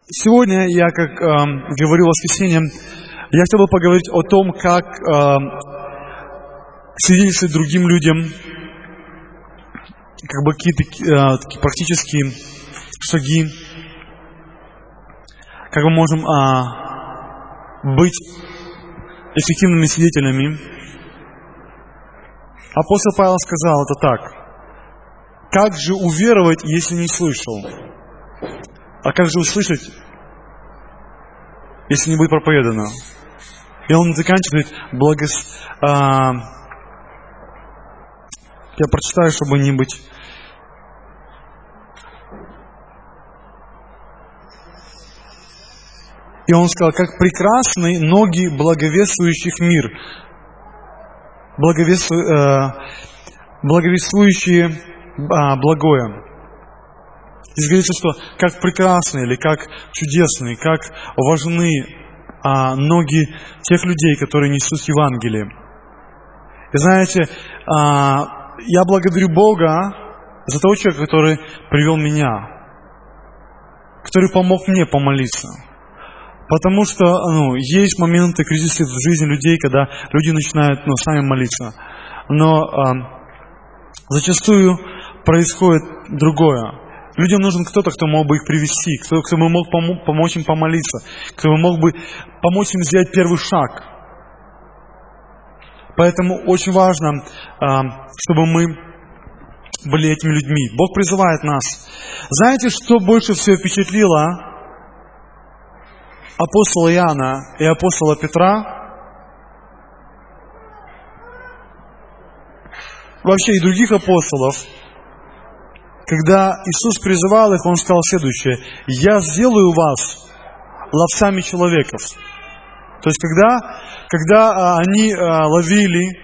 Сегодня я, как говорил в воскресенье, я хотел бы поговорить о том, как свидетельствовать другим людям, как бы какие-то такие практические шаги, как мы можем быть эффективными свидетелями. Апостол Павел сказал это так: «Как же уверовать, если не слышал? А как же услышать, если не будет проповедано?» И он заканчивает я прочитаю, чтобы не быть... И он сказал: «Как прекрасны ноги благовествующих мир, благовествующие благое». Здесь говорится, что как прекрасны или как чудесны, как важны ноги тех людей, которые несут Евангелие. И знаете, я благодарю Бога за того человека, который привел меня, который помог мне помолиться. Потому что есть моменты кризиса в жизни людей, когда люди начинают сами молиться. Но зачастую происходит другое. Людям нужен кто-то, кто мог бы их привести, кто бы мог помочь им помолиться, кто бы мог бы помочь им сделать первый шаг. Поэтому очень важно, чтобы мы были этими людьми. Бог призывает нас. Знаете, что больше всего впечатлило апостола Иоанна и апостола Петра? Вообще и других апостолов. Когда Иисус призывал их, Он сказал следующее: «Я сделаю вас ловцами человеков». То есть, когда они ловили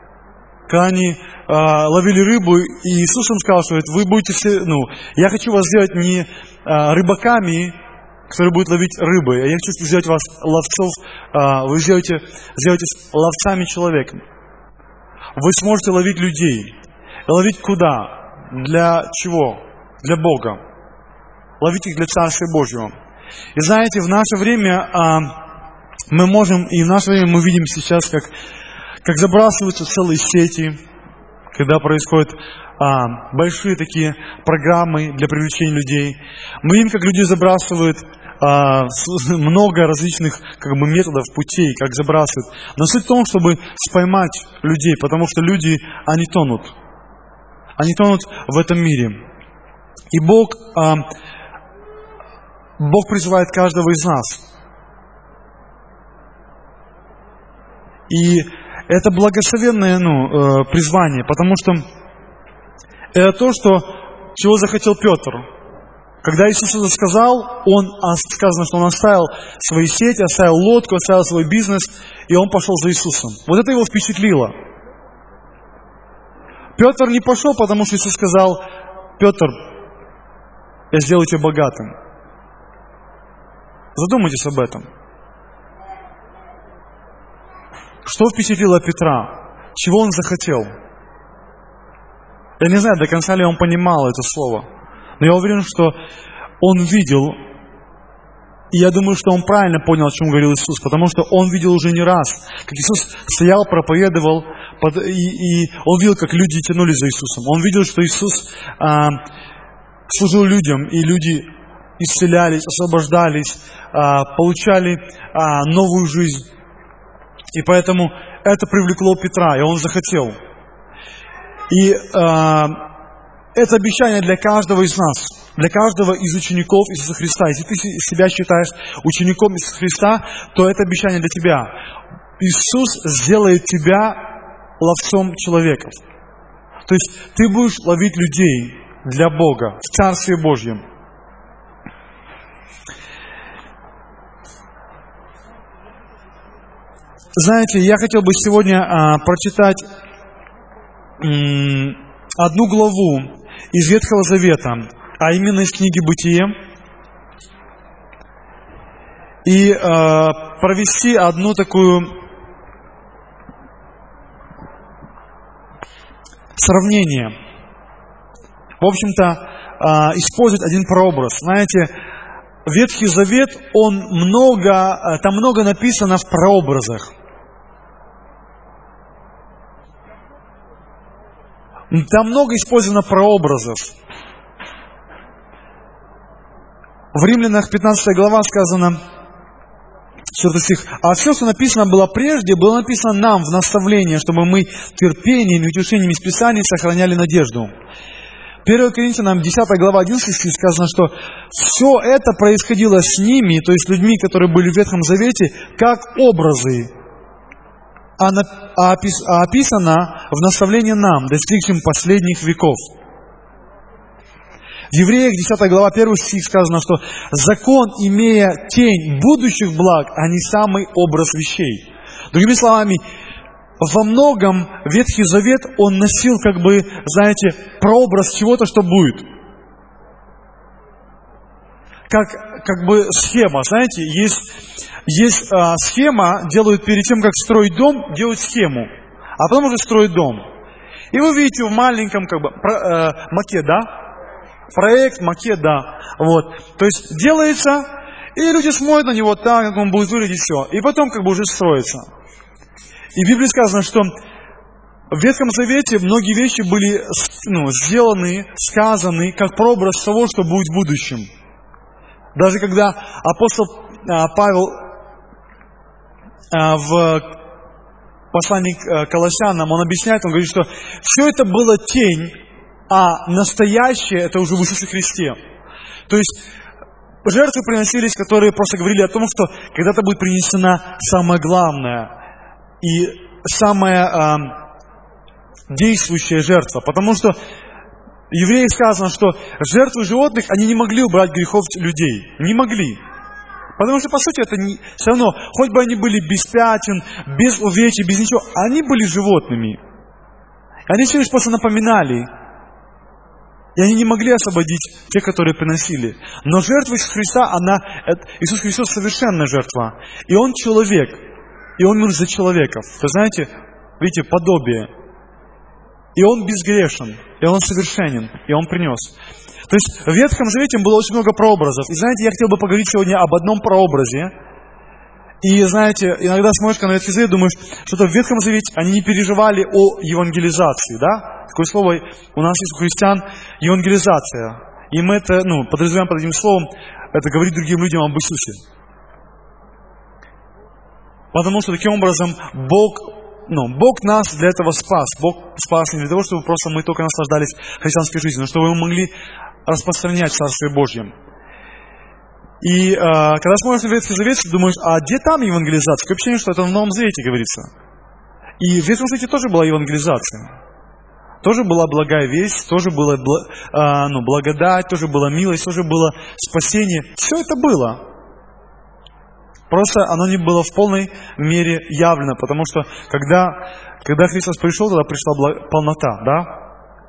рыбу, и Иисус им сказал, что вы будете все, я хочу вас сделать не рыбаками, которые будут ловить рыбы, а я хочу сделать вас ловцов, вы сделаете ловцами человеков. Вы сможете ловить людей. Ловить куда? Для чего? Для Бога. Ловить их для Царствия Божьего. И знаете, в наше время мы видим сейчас, как забрасываются целые сети, когда происходят большие такие программы для привлечения людей. Мы видим, как люди забрасывают много различных методов, путей, как забрасывают. Но суть в том, чтобы споймать людей, потому что люди, они тонут. Они тонут в этом мире. И Бог призывает каждого из нас. И это благословенное призвание, потому что это то, чего захотел Петр. Когда Иисус это сказал, сказано, что он оставил свои сети, оставил лодку, оставил свой бизнес, и он пошел за Иисусом. Вот это его впечатлило. Петр не пошел, потому что Иисус сказал: «Петр, я сделаю тебя богатым». Задумайтесь об этом. Что впечатлило Петра? Чего он захотел? Я не знаю, до конца ли он понимал это слово. Но я уверен, что он видел, и я думаю, что он правильно понял, о чем говорил Иисус, потому что он видел уже не раз, как Иисус стоял, проповедовал, и он видел, как люди тянулись за Иисусом. Он видел, что Иисус служил людям, и люди исцелялись, освобождались, получали новую жизнь. И поэтому это привлекло Петра, и он захотел. И это обещание для каждого из нас, для каждого из учеников Иисуса Христа. Если ты себя считаешь учеником Иисуса Христа, то это обещание для тебя. Иисус сделает тебя ловцом человеков. То есть ты будешь ловить людей для Бога в Царстве Божьем. Знаете, я хотел бы сегодня прочитать одну главу из Ветхого Завета, а именно из книги «Бытие», и провести одну такую сравнение. В общем-то, использовать один прообраз. Знаете, Ветхий Завет, там много написано в прообразах. Там много использовано прообразов. В Римлянах 15 глава сказано, 4 стих, «А все, что написано было прежде, было написано нам в наставление, чтобы мы терпением и утешением из Писаний сохраняли надежду». 1 Коринфянам 10 глава 11 стих сказано, что все это происходило с ними, то есть людьми, которые были в Ветхом Завете, как образы, а описано в наставлении нам, достигшим последних веков. В Евреях 10 глава 1 стих сказано, что закон, имея тень будущих благ, а не самый образ вещей. Другими словами, во многом Ветхий Завет, он носил, прообраз чего-то, что будет. Как бы схема, есть схема, делают перед тем, как строить дом, делают схему, а потом уже строят дом. И вы видите в маленьком, макет, да? Проект, макет, да. То есть делается, и люди смотрят на него так, как он будет выглядеть, все. И потом уже строится. И в Библии сказано, что в Ветхом Завете многие вещи были сделаны, сказаны, как прообраз того, что будет в будущем. Даже когда апостол Павел в послании к Колоссянам, он объясняет, он говорит, что все это было тень, а настоящее это уже в Иисусе Христе. То есть жертвы приносились, которые просто говорили о том, что когда-то будет принесена самое главное и самая действующая жертва. Потому что в Евреях сказано, что жертвы животных, они не могли убрать грехов людей. Не могли. Потому что, по сути, это все равно, хоть бы они были без пятен, без увечий, без ничего, они были животными. Они всего лишь просто напоминали. И они не могли освободить тех, которые приносили. Но жертва Иисуса Христа, Иисус Христос совершенная жертва. И Он человек. И Он умер за человеков. Вы знаете, видите, подобие. И Он безгрешен. И Он совершенен. И Он принес. То есть в Ветхом Завете было очень много прообразов. И знаете, я хотел бы поговорить сегодня об одном прообразе. И знаете, иногда смотришь на Ветхий Завет, думаешь, что-то в Ветхом Завете они не переживали о евангелизации, да? Такое слово у нас есть у христиан — евангелизация. И мы это, подразумеваем под этим словом, это говорить другим людям об Иисусе. Потому что таким образом Бог нас для этого спас. Бог спас не для того, чтобы просто мы только наслаждались христианской жизнью, но чтобы мы могли распространять Царствие Божье. И когда смотришь на Ветхий Завет, думаешь, а где там евангелизация? Такое ощущение, что это в Новом Завете говорится. И в Ветхом Завете тоже была евангелизация. Тоже была благая весть, тоже была благодать, тоже была милость, тоже было спасение. Все это было. Просто оно не было в полной мере явлено, потому что когда Христос пришел, тогда пришла полнота, да?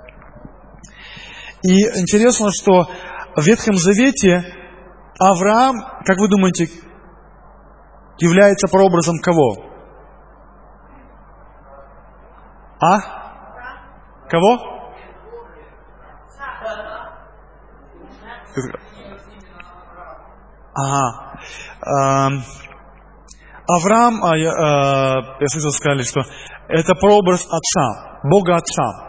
И интересно, что в Ветхом Завете Авраам, как вы думаете, является прообразом кого? Кого? Авраам, я слышал, сказали, что это прообраз Отца, Бога Отца.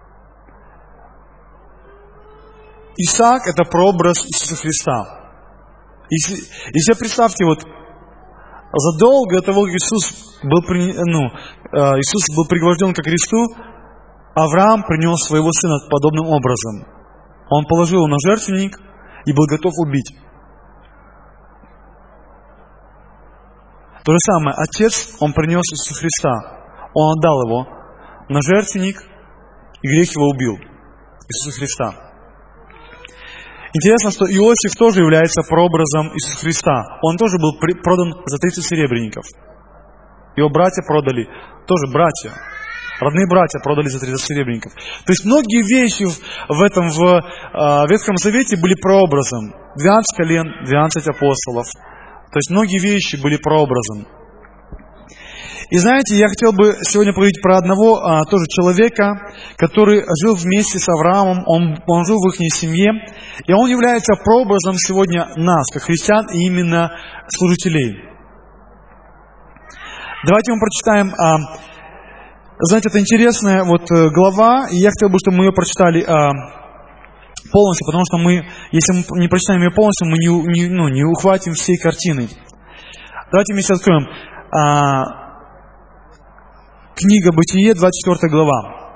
Исаак — это прообраз Иисуса Христа. Если представьте, задолго до того, как Иисус был пригвожден ко кресту, Авраам принес своего сына подобным образом. Он положил его на жертвенник и был готов убить. То же самое, Отец, Он принес Иисуса Христа. Он отдал Его на жертвенник, и грех Его убил. Иисуса Христа. Интересно, что Иосиф тоже является прообразом Иисуса Христа. Он тоже был продан за 30 серебряников. Его братья продали, тоже братья. Родные братья продали за 30 серебряников. То есть многие вещи в Ветхом Завете были прообразом. 12 колен, 12 апостолов. То есть многие вещи были прообразом. И знаете, я хотел бы сегодня поговорить про одного тоже человека, который жил вместе с Авраамом, он жил в их семье, и он является прообразом сегодня нас, как христиан, и именно служителей. Давайте мы прочитаем, знаете, это интересная глава, и я хотел бы, чтобы мы ее прочитали полностью, потому что если мы не прочитаем ее полностью, мы не ухватим всей картины. Давайте вместе откроем. Книга Бытие, 24 глава.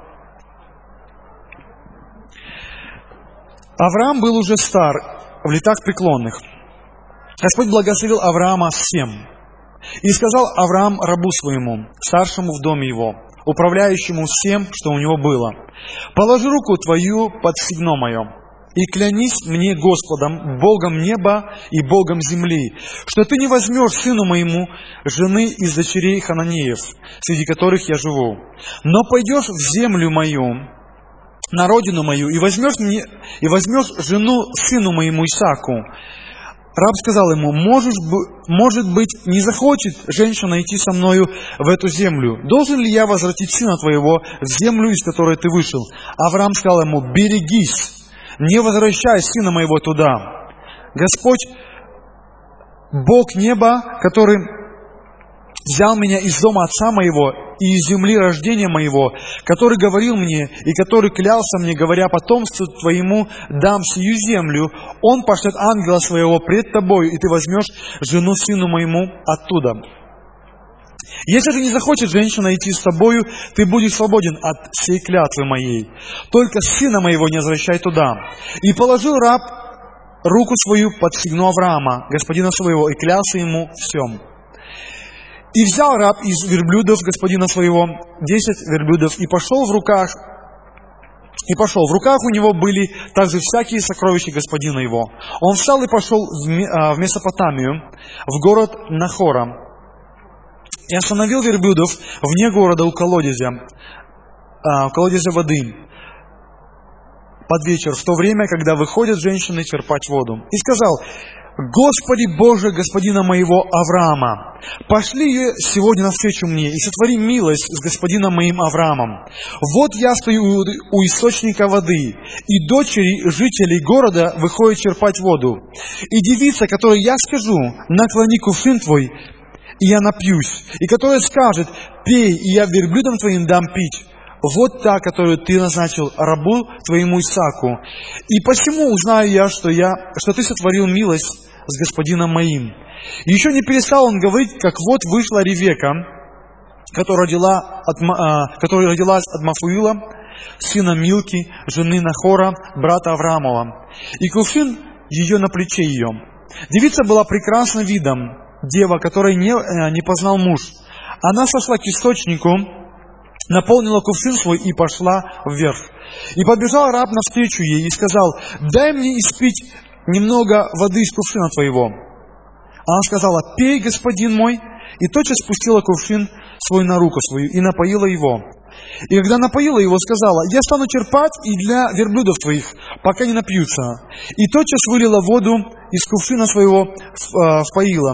Авраам был уже стар, в летах преклонных. Господь благословил Авраама всем. И сказал Авраам рабу своему, старшему в доме его, управляющему всем, что у него было: «Положи руку твою под стегно мое, и клянись мне Господом, Богом неба и Богом земли, что ты не возьмешь сыну моему жены из дочерей Хананеев, среди которых я живу, но пойдешь в землю мою, на родину мою, и возьмешь жену сыну моему Исааку». Раб сказал ему: может быть, не захочет женщина идти со мною в эту землю. Должен ли я возвратить сына твоего в землю, из которой ты вышел? Авраам сказал ему: берегись, не возвращай сына моего туда. Господь, Бог неба, который взял меня из дома отца моего и из земли рождения моего, который говорил мне и который клялся мне, говоря: потомству твоему дам сию землю, он пошлет ангела своего пред тобою, и ты возьмешь жену сыну моему оттуда. Если же не захочет женщина идти с тобою, ты будешь свободен от всей клятвы моей. Только сына моего не возвращай туда. И положил раб руку свою под стегно Авраама, господина своего, и клялся ему всем. И взял раб из верблюдов господина своего 10 верблюдов, и пошел в руках у него были также всякие сокровища господина его. Он встал и пошел в Месопотамию, в город Нахора, и остановил верблюдов вне города у колодезя воды под вечер, в то время, когда выходят женщины черпать воду. И сказал: «Господи Боже, господина моего Авраама, пошли ее сегодня навстречу мне и сотвори милость с господином моим Авраамом. Вот я стою у источника воды, и дочери жителей города выходят черпать воду. И девица, которой я скажу: наклони кувшин твой, и я напьюсь, и которая скажет: пей, и я верблюдам твоим дам пить. Вот та, которую ты назначил рабу твоему Исааку. И посему узнаю я, что ты сотворил милость с господином моим». И еще не перестал он говорить, как вот вышла Ревека, которая родилась от Мафуила, сына Милки, жены Нахора, брата Авраамова. И кувшин ее на плече ее. Девица была прекрасна видом, дева, которой не познал муж. Она сошла к источнику, наполнила кувшин свой и пошла вверх. И побежал раб навстречу ей и сказал: «Дай мне испить немного воды из кувшина твоего». Она сказала: «Пей, господин мой». И тотчас спустила кувшин свой на руку свою и напоила его. И когда напоила его, сказала: «Я стану черпать и для верблюдов твоих, пока не напьются». И тотчас вылила воду из кувшина своего в поило.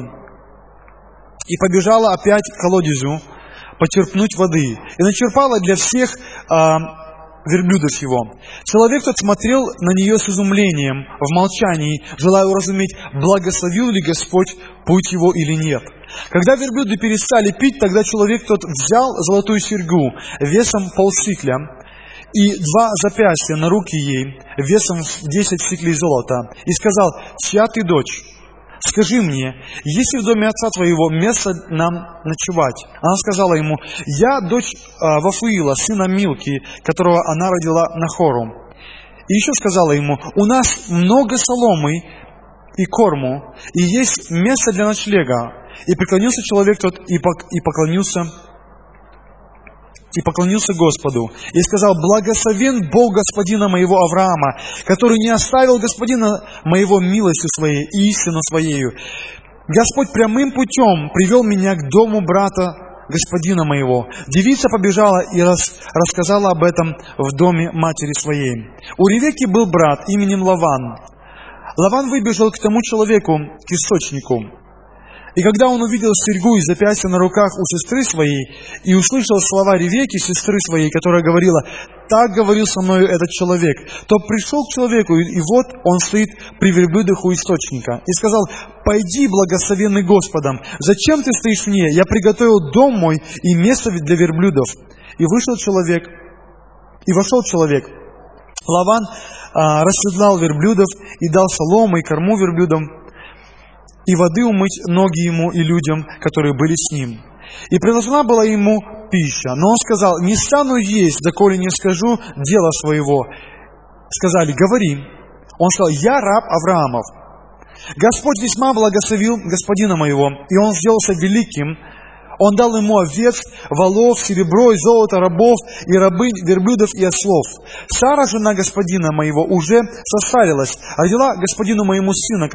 И побежала опять к колодезю почерпнуть воды. И начерпала для всех верблюдов его. Человек тот смотрел на нее с изумлением, в молчании, желая уразуметь, благословил ли Господь путь его или нет. Когда верблюды перестали пить, тогда человек тот взял золотую серьгу весом полсикля и 2 запястья на руки ей весом 10 сиклей золота и сказал: «Чья ты дочь? Скажи мне, есть ли в доме отца твоего место нам ночевать?» Она сказала ему: «Я дочь Вафуила, сына Милки, которого она родила Нахору». И еще сказала ему: «У нас много соломы и корму, и есть место для ночлега». И преклонился человек тот и поклонился Господу. И сказал: «Благословен Бог господина моего Авраама, который не оставил господина моего милостью своей и истину своею. Господь прямым путем привел меня к дому брата господина моего». Девица побежала и рассказала об этом в доме матери своей. У Ревекки был брат именем Лаван. Лаван выбежал к тому человеку, к источнику. И когда он увидел серьгу и запястье на руках у сестры своей, и услышал слова Ревекки, сестры своей, которая говорила: «Так говорил со мною этот человек», то пришел к человеку, и вот он стоит при верблюдах у источника. И сказал: «Пойди, благословенный Господом, зачем ты стоишь мне? Я приготовил дом мой и место для верблюдов». И вошел человек. Лаван расседлал верблюдов и дал солому и корму верблюдам, и воды умыть ноги ему и людям, которые были с ним. И предложена была ему пища. Но он сказал: «Не стану есть, доколе не скажу дела своего». Сказали: «Говори». Он сказал: «Я раб Авраамов. Господь весьма благословил господина моего, и он сделался великим. Он дал ему овец, волов, серебро и золото, рабов и рабынь, верблюдов и ослов. Сара, жена господина моего, уже состарилась, родила господину моему сына,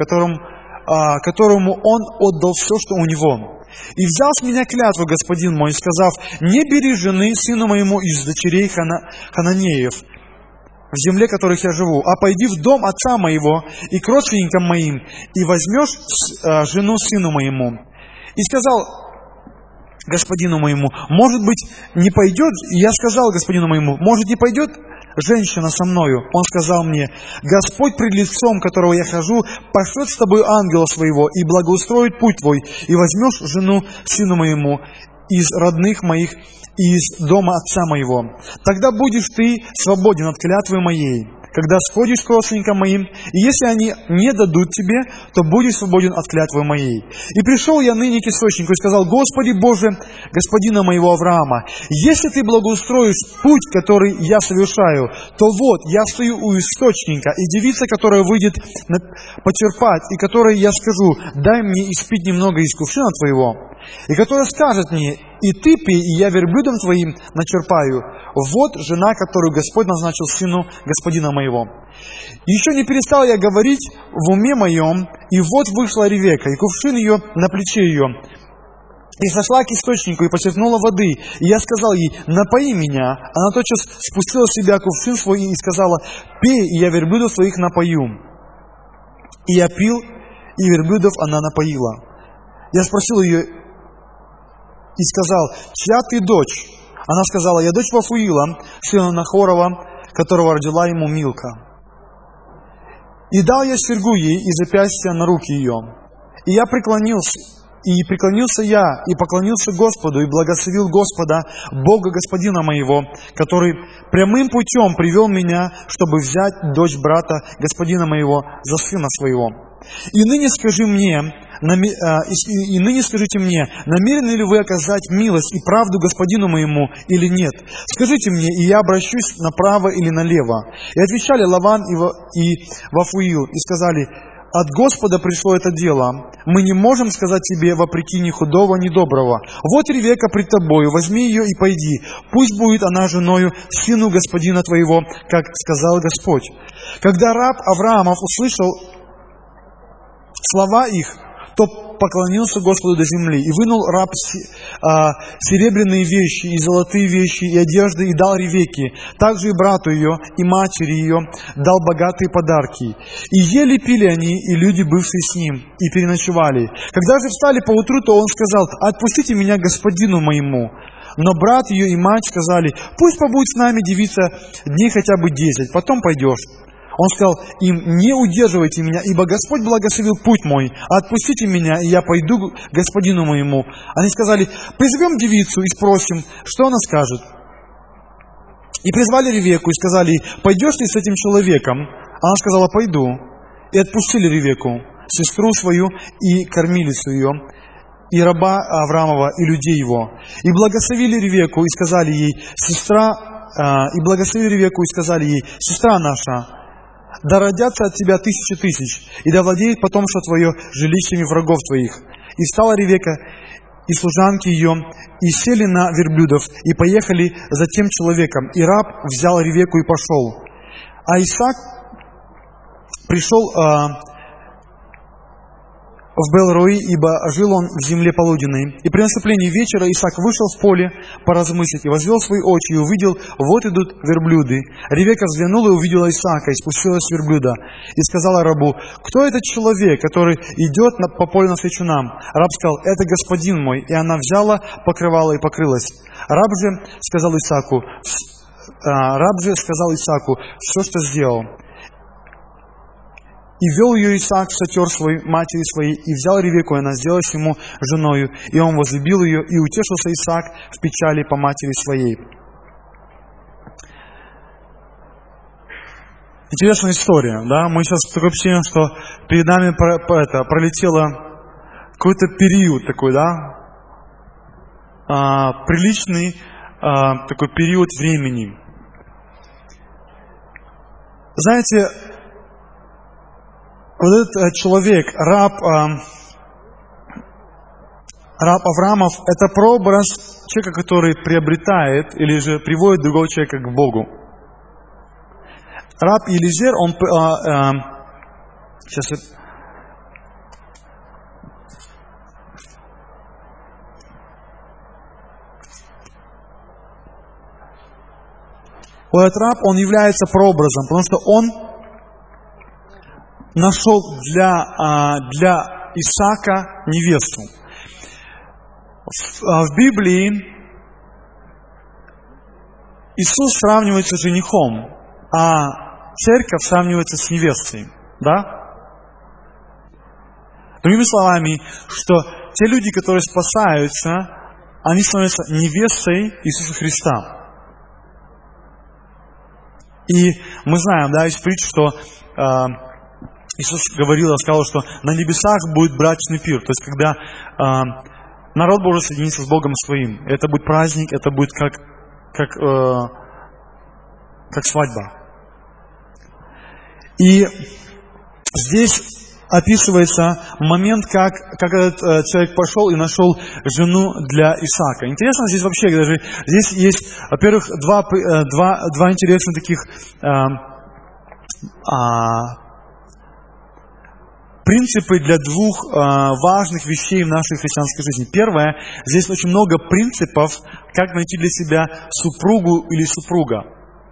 которому он отдал все, что у него. И взял с меня клятву господин мой, сказав: не бери жены сыну моему из дочерей хананеев, в земле, в которых я живу, а пойди в дом отца моего и к родственникам моим, и возьмешь жену сыну моему. И сказал господину моему: может быть, не пойдет? И я сказал господину моему: может, не пойдет женщина со мною? Он сказал мне: Господь пред лицом, которого я хожу, пошлет с тобой ангела своего и благоустроит путь твой, и возьмешь жену сыну моему из родных моих и из дома отца моего. Тогда будешь ты свободен от клятвы моей, когда сходишь к родственникам моим, и если они не дадут тебе, то будешь свободен от клятвы моей. И пришел я ныне к источнику и сказал: Господи Боже, господина моего Авраама, если ты благоустроишь путь, который я совершаю, то вот, я стою у источника, и девица, которая выйдет почерпать, и которой я скажу: дай мне испить немного из кувшина твоего, и которая скажет мне: и ты пей, и я верблюдом твоим начерпаю. Вот жена, которую Господь назначил сыну господина моего. Еще не перестал я говорить в уме моем, и вот вышла Ревекка, и кувшин ее на плече ее. И сошла к источнику, и почерпнула воды. И я сказал ей: напои меня. Она тотчас спустила с себя кувшин свой и сказала: пей, и я верблюдов твоих напою. И я пил, и верблюдов она напоила. Я спросил ее и сказал: чья ты дочь? Она сказала: я дочь Вафуила, сына Нахорова, которого родила ему Милка. И дал я серьгу ей и запястья на руки ее. И я преклонился я, и поклонился Господу, и благословил Господа, Бога господина моего, который прямым путем привел меня, чтобы взять дочь брата господина моего за сына своего. И ныне скажите мне, намерены ли вы оказать милость и правду господину моему или нет? Скажите мне, и я обращусь направо или налево. И отвечали Лаван и Вафуил, и сказали: от Господа пришло это дело. Мы не можем сказать тебе вопреки ни худого, ни доброго. Вот Ревекка пред тобою, возьми ее и пойди. Пусть будет она женою сыну господина твоего, как сказал Господь. Когда раб Авраамов услышал слова их, то поклонился Господу до земли, и вынул раб серебряные вещи, и золотые вещи, и одежды, и дал Ревекке, также и брату ее, и матери ее, дал богатые подарки. И ели, пили они, и люди, бывшие с ним, и переночевали. Когда же встали поутру, то он сказал: отпустите меня господину моему. Но брат ее и мать сказали: пусть побудет с нами девица дней хотя бы 10, потом пойдешь. Он сказал им: не удерживайте меня, ибо Господь благословил путь мой. Отпустите меня, и я пойду к господину моему. Они сказали: призовем девицу и спросим, что она скажет. И призвали Ревекку и сказали: пойдешь ли с этим человеком? Она сказала: пойду. И отпустили Ревекку, сестру свою и кормилицу ее, и раба Авраамова, и людей его. И благословили Ревекку и сказали ей: сестра наша, да родятся от тебя 1000 тысяч, и да владеет потомство твое жилищами врагов твоих. И встала Ревекка, и служанки ее, и сели на верблюдов, и поехали за тем человеком. И раб взял Ревекку и пошел. А Исаак пришел в Бел-Рои, ибо жил он в земле полуденной. И при наступлении вечера Исаак вышел в поле поразмыслить, и возвел свои очи, и увидел, вот идут верблюды. Ревека взглянула и увидела Исаака, и спустилась с верблюда, и сказала рабу: кто этот человек, который идет по полю навстречу нам? Раб сказал: это господин мой. И она взяла покрывало и покрылась. Раб же сказал Исааку, все, что сделал. И вел ее Исаак в шатер своей матери своей, и взял Ревеку, и она сделалась ему женою, и он возлюбил ее, и утешился Исаак в печали по матери своей. Интересная история, да? Мы сейчас такое впечатление, что перед нами пролетело какой-то период такой, да? Приличный такой период времени. Знаете, вот этот человек, раб Авраамов, это прообраз человека, который приобретает или же приводит другого человека к Богу. Раб Елизер, он... этот раб, он является прообразом, потому что он нашел для Исаака невесту. В Библии Иисус сравнивается с женихом, а церковь сравнивается с невестой. Да? Другими словами, что те люди, которые спасаются, они становятся невестой Иисуса Христа. И мы знаем, да, из притч, что Иисус сказал, что на небесах будет брачный пир. То есть, когда народ Божий соединится с Богом своим. Это будет праздник, это будет как свадьба. И здесь описывается момент, как этот человек пошел и нашел жену для Исаака. Интересно здесь вообще, даже здесь есть, во-первых, два интересных таких принципы для двух важных вещей в нашей христианской жизни. Первое, здесь очень много принципов, как найти для себя супругу или супруга.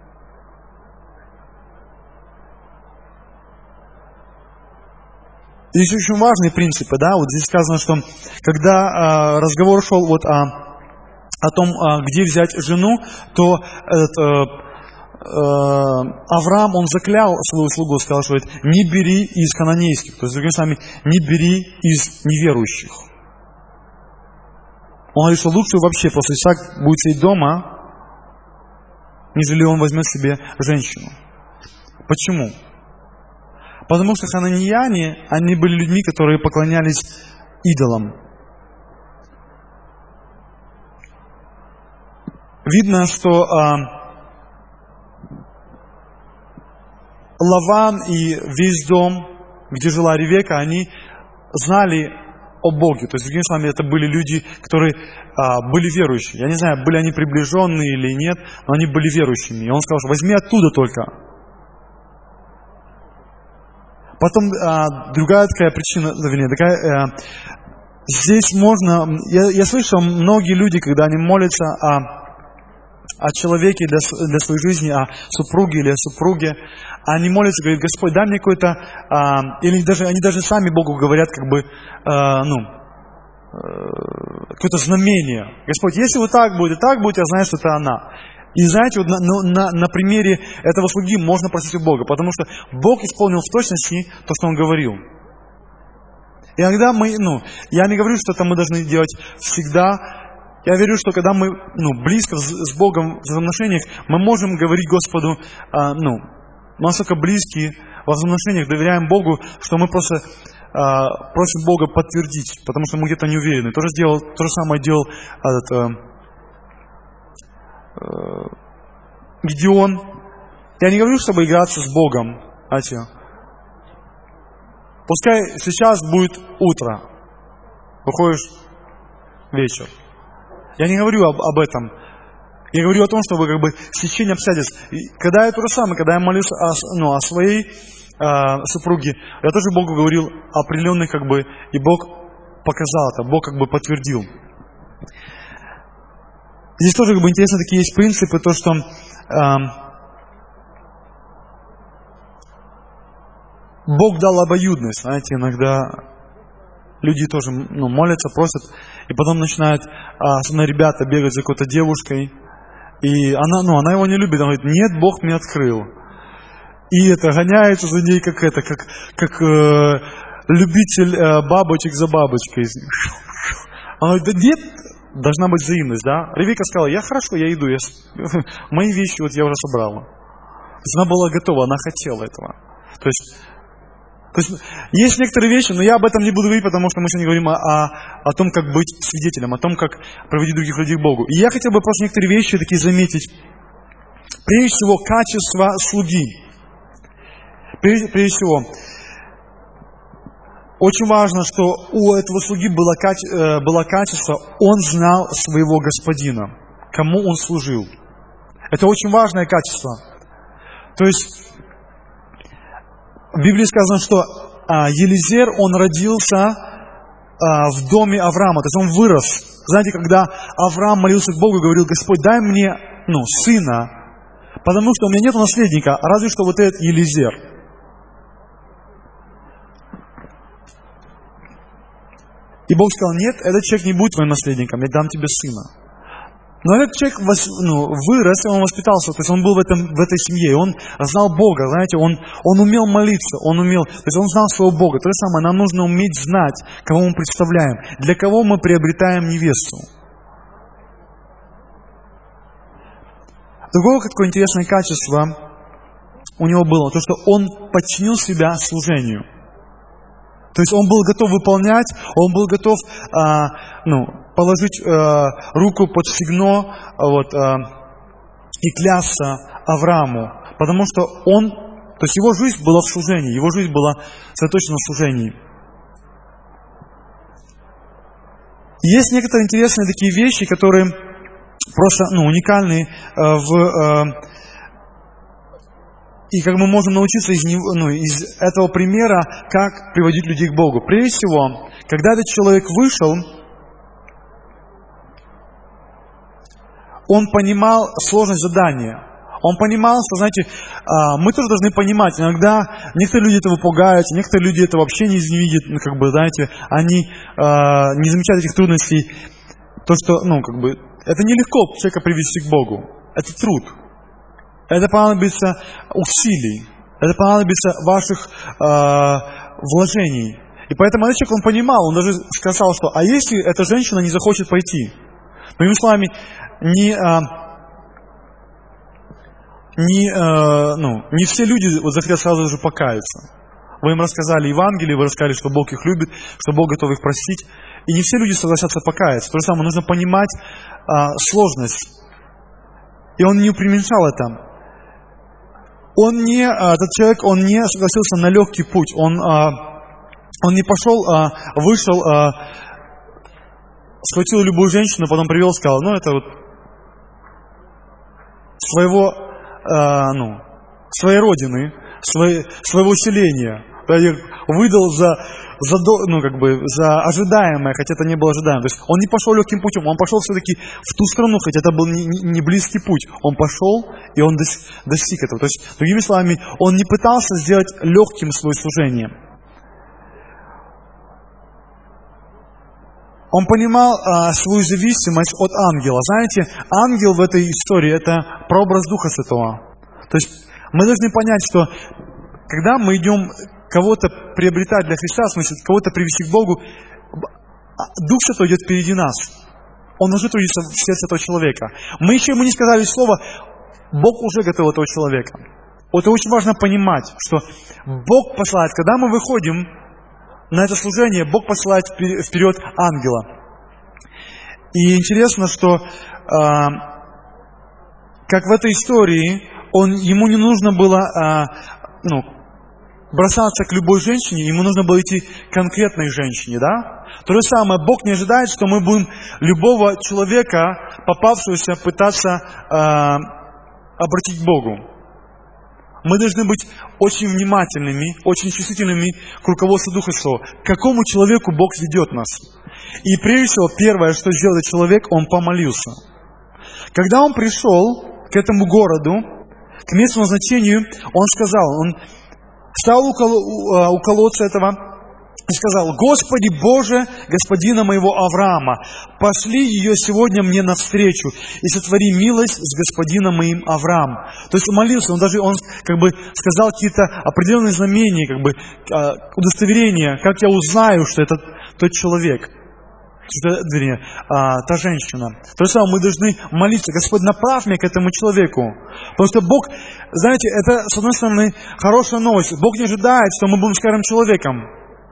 Здесь очень важные принципы, да, вот здесь сказано, что когда разговор шел вот о том, где взять жену, то Авраам, он заклял свою слугу, сказал, что не бери из хананейских, то есть, другими словами, не бери из неверующих. Он говорит, что лучше вообще просто Исаак будет сидеть дома, нежели он возьмет себе женщину. Почему? Потому что хананеяне, они были людьми, которые поклонялись идолам. Видно, что Лаван и весь дом, где жила Ревека, они знали о Боге. То есть, другими словами, это были люди, которые были верующие. Я не знаю, были они приближенные или нет, но они были верующими. И он сказал, что возьми оттуда только. Потом другая такая причина, здесь можно... Я слышал, многие люди, когда они молятся о человеке для своей жизни, о супруге или о супруге, они молятся, говорят, Господь, дай мне какое-то... или они даже сами Богу говорят, какое-то знамение. Господь, если вот так будет, я знаю, что это она. И знаете, вот на примере этого слуги можно просить у Бога, потому что Бог исполнил в точности то, что Он говорил. И иногда я не говорю, что это мы должны делать всегда. Я верю, что когда мы близко с Богом в взаимоотношениях, мы можем говорить Господу, настолько близки во взаимоотношениях, доверяем Богу, что мы просто просим Бога подтвердить, потому что мы где-то не уверены. То же самое делал Гедеон. Я не говорю, чтобы играться с Богом. Знаете, пускай сейчас будет утро, выходишь вечер. Я не говорю об этом. Я говорю о том, чтобы стечение обстоятельств. Когда я то же самое, когда я молюсь о своей супруги, я тоже Богу говорил определенный, и Бог показал это, Бог подтвердил. Здесь тоже интересно, такие есть принципы, то, что Бог дал обоюдность. Знаете, иногда люди тоже молятся, просят, и потом начинают, особенно ребята, бегать за какой-то девушкой, и она его не любит, она говорит: нет, Бог мне открыл. И гоняется за ней, как любитель бабочек за бабочкой. Она говорит: да нет, должна быть взаимность, да? Ревека сказала: хорошо, я иду, мои вещи я уже собрала. То есть она была готова, она хотела этого. То есть есть некоторые вещи, но я об этом не буду говорить, потому что мы сегодня говорим о том, как быть свидетелем, о том, как проводить других людей к Богу. И я хотел бы просто некоторые вещи такие заметить. Прежде всего, качество слуги. Прежде всего, очень важно, что у этого слуги было качество, он знал своего господина, кому он служил. Это очень важное качество. То есть, в Библии сказано, что Елизер, он родился в доме Авраама, то есть он вырос. Знаете, когда Авраам молился к Богу и говорил: Господь, дай мне сына, потому что у меня нет наследника, разве что этот Елизер. И Бог сказал: нет, этот человек не будет твоим наследником, я дам тебе сына. Но этот человек вырос, и он воспитался, то есть он был в этой семье, и он знал Бога, знаете, он умел молиться, то есть он знал своего Бога. То же самое, нам нужно уметь знать, кого мы представляем, для кого мы приобретаем невесту. Другое какое интересное качество у него было, то, что он подчинил себя служению. То есть он был готов выполнять, он был готов положить руку под стегно и клясться Аврааму. Потому что то есть его жизнь была в служении, его жизнь была сосредоточена в служении. Есть некоторые интересные такие вещи, которые просто уникальны и как мы можем научиться из этого примера, как приводить людей к Богу. Прежде всего, когда этот человек вышел, он понимал сложность задания. Он понимал, что, знаете, мы тоже должны понимать, иногда некоторые люди этого пугаются, некоторые люди это вообще не видят, знаете, они не замечают этих трудностей. То, что, это нелегко человека привести к Богу. Это труд. Это понадобится усилий. Это понадобится ваших вложений. И поэтому этот человек, он понимал, он даже сказал, что а если эта женщина не захочет пойти? Другими словами, не все люди захотят сразу же покаяться. Вы им рассказали Евангелие, вы рассказали, что Бог их любит, что Бог готов их простить. И не все люди согласятся покаяться. То же самое, нужно понимать сложность. И он не преуменьшал это. Этот человек, он не согласился на легкий путь. Он не пошел, вышел, схватил любую женщину, потом привел и сказал: это своей родины, своего селения. Выдал за ожидаемое, хотя это не было ожидаемо. То есть он не пошел легким путем, он пошел все-таки в ту страну, хотя это был не близкий путь. Он пошел, и он достиг этого. То есть, другими словами, он не пытался сделать легким свое служение. Он понимал свою зависимость от ангела. Знаете, ангел в этой истории – это прообраз Духа Святого. То есть мы должны понять, что когда мы идем кого-то приобретать для Христа, в смысле, кого-то привести к Богу, Дух Святой идет впереди нас. Он уже трудится в сердце этого человека. Мы еще ему не сказали слово, Бог уже готовил этого человека. Вот это очень важно понимать, что Бог посылает, когда мы выходим на это служение, Бог посылает вперед ангела. И интересно, что как в этой истории, ему не нужно было бросаться к любой женщине, ему нужно было идти к конкретной женщине, да? То же самое, Бог не ожидает, что мы будем любого человека, попавшегося, пытаться обратить к Богу. Мы должны быть очень внимательными, очень чувствительными к руководству Духа Святого. К какому человеку Бог ведет нас. И прежде всего, первое, что сделал этот человек, он помолился. Когда он пришел к этому городу, к месту назначению, он сказал, он встал у колодца этого и сказал: «Господи Боже, господина моего Авраама, пошли ее сегодня мне навстречу и сотвори милость с господином моим Авраамом». То есть он молился, он сказал какие-то определенные знамения, удостоверения, как я узнаю, что это тот человек, та женщина. То же самое, мы должны молиться: Господь, направь меня к этому человеку. Потому что Бог, знаете, это, с одной стороны, хорошая новость. Бог не ожидает, что мы будем скорым человеком.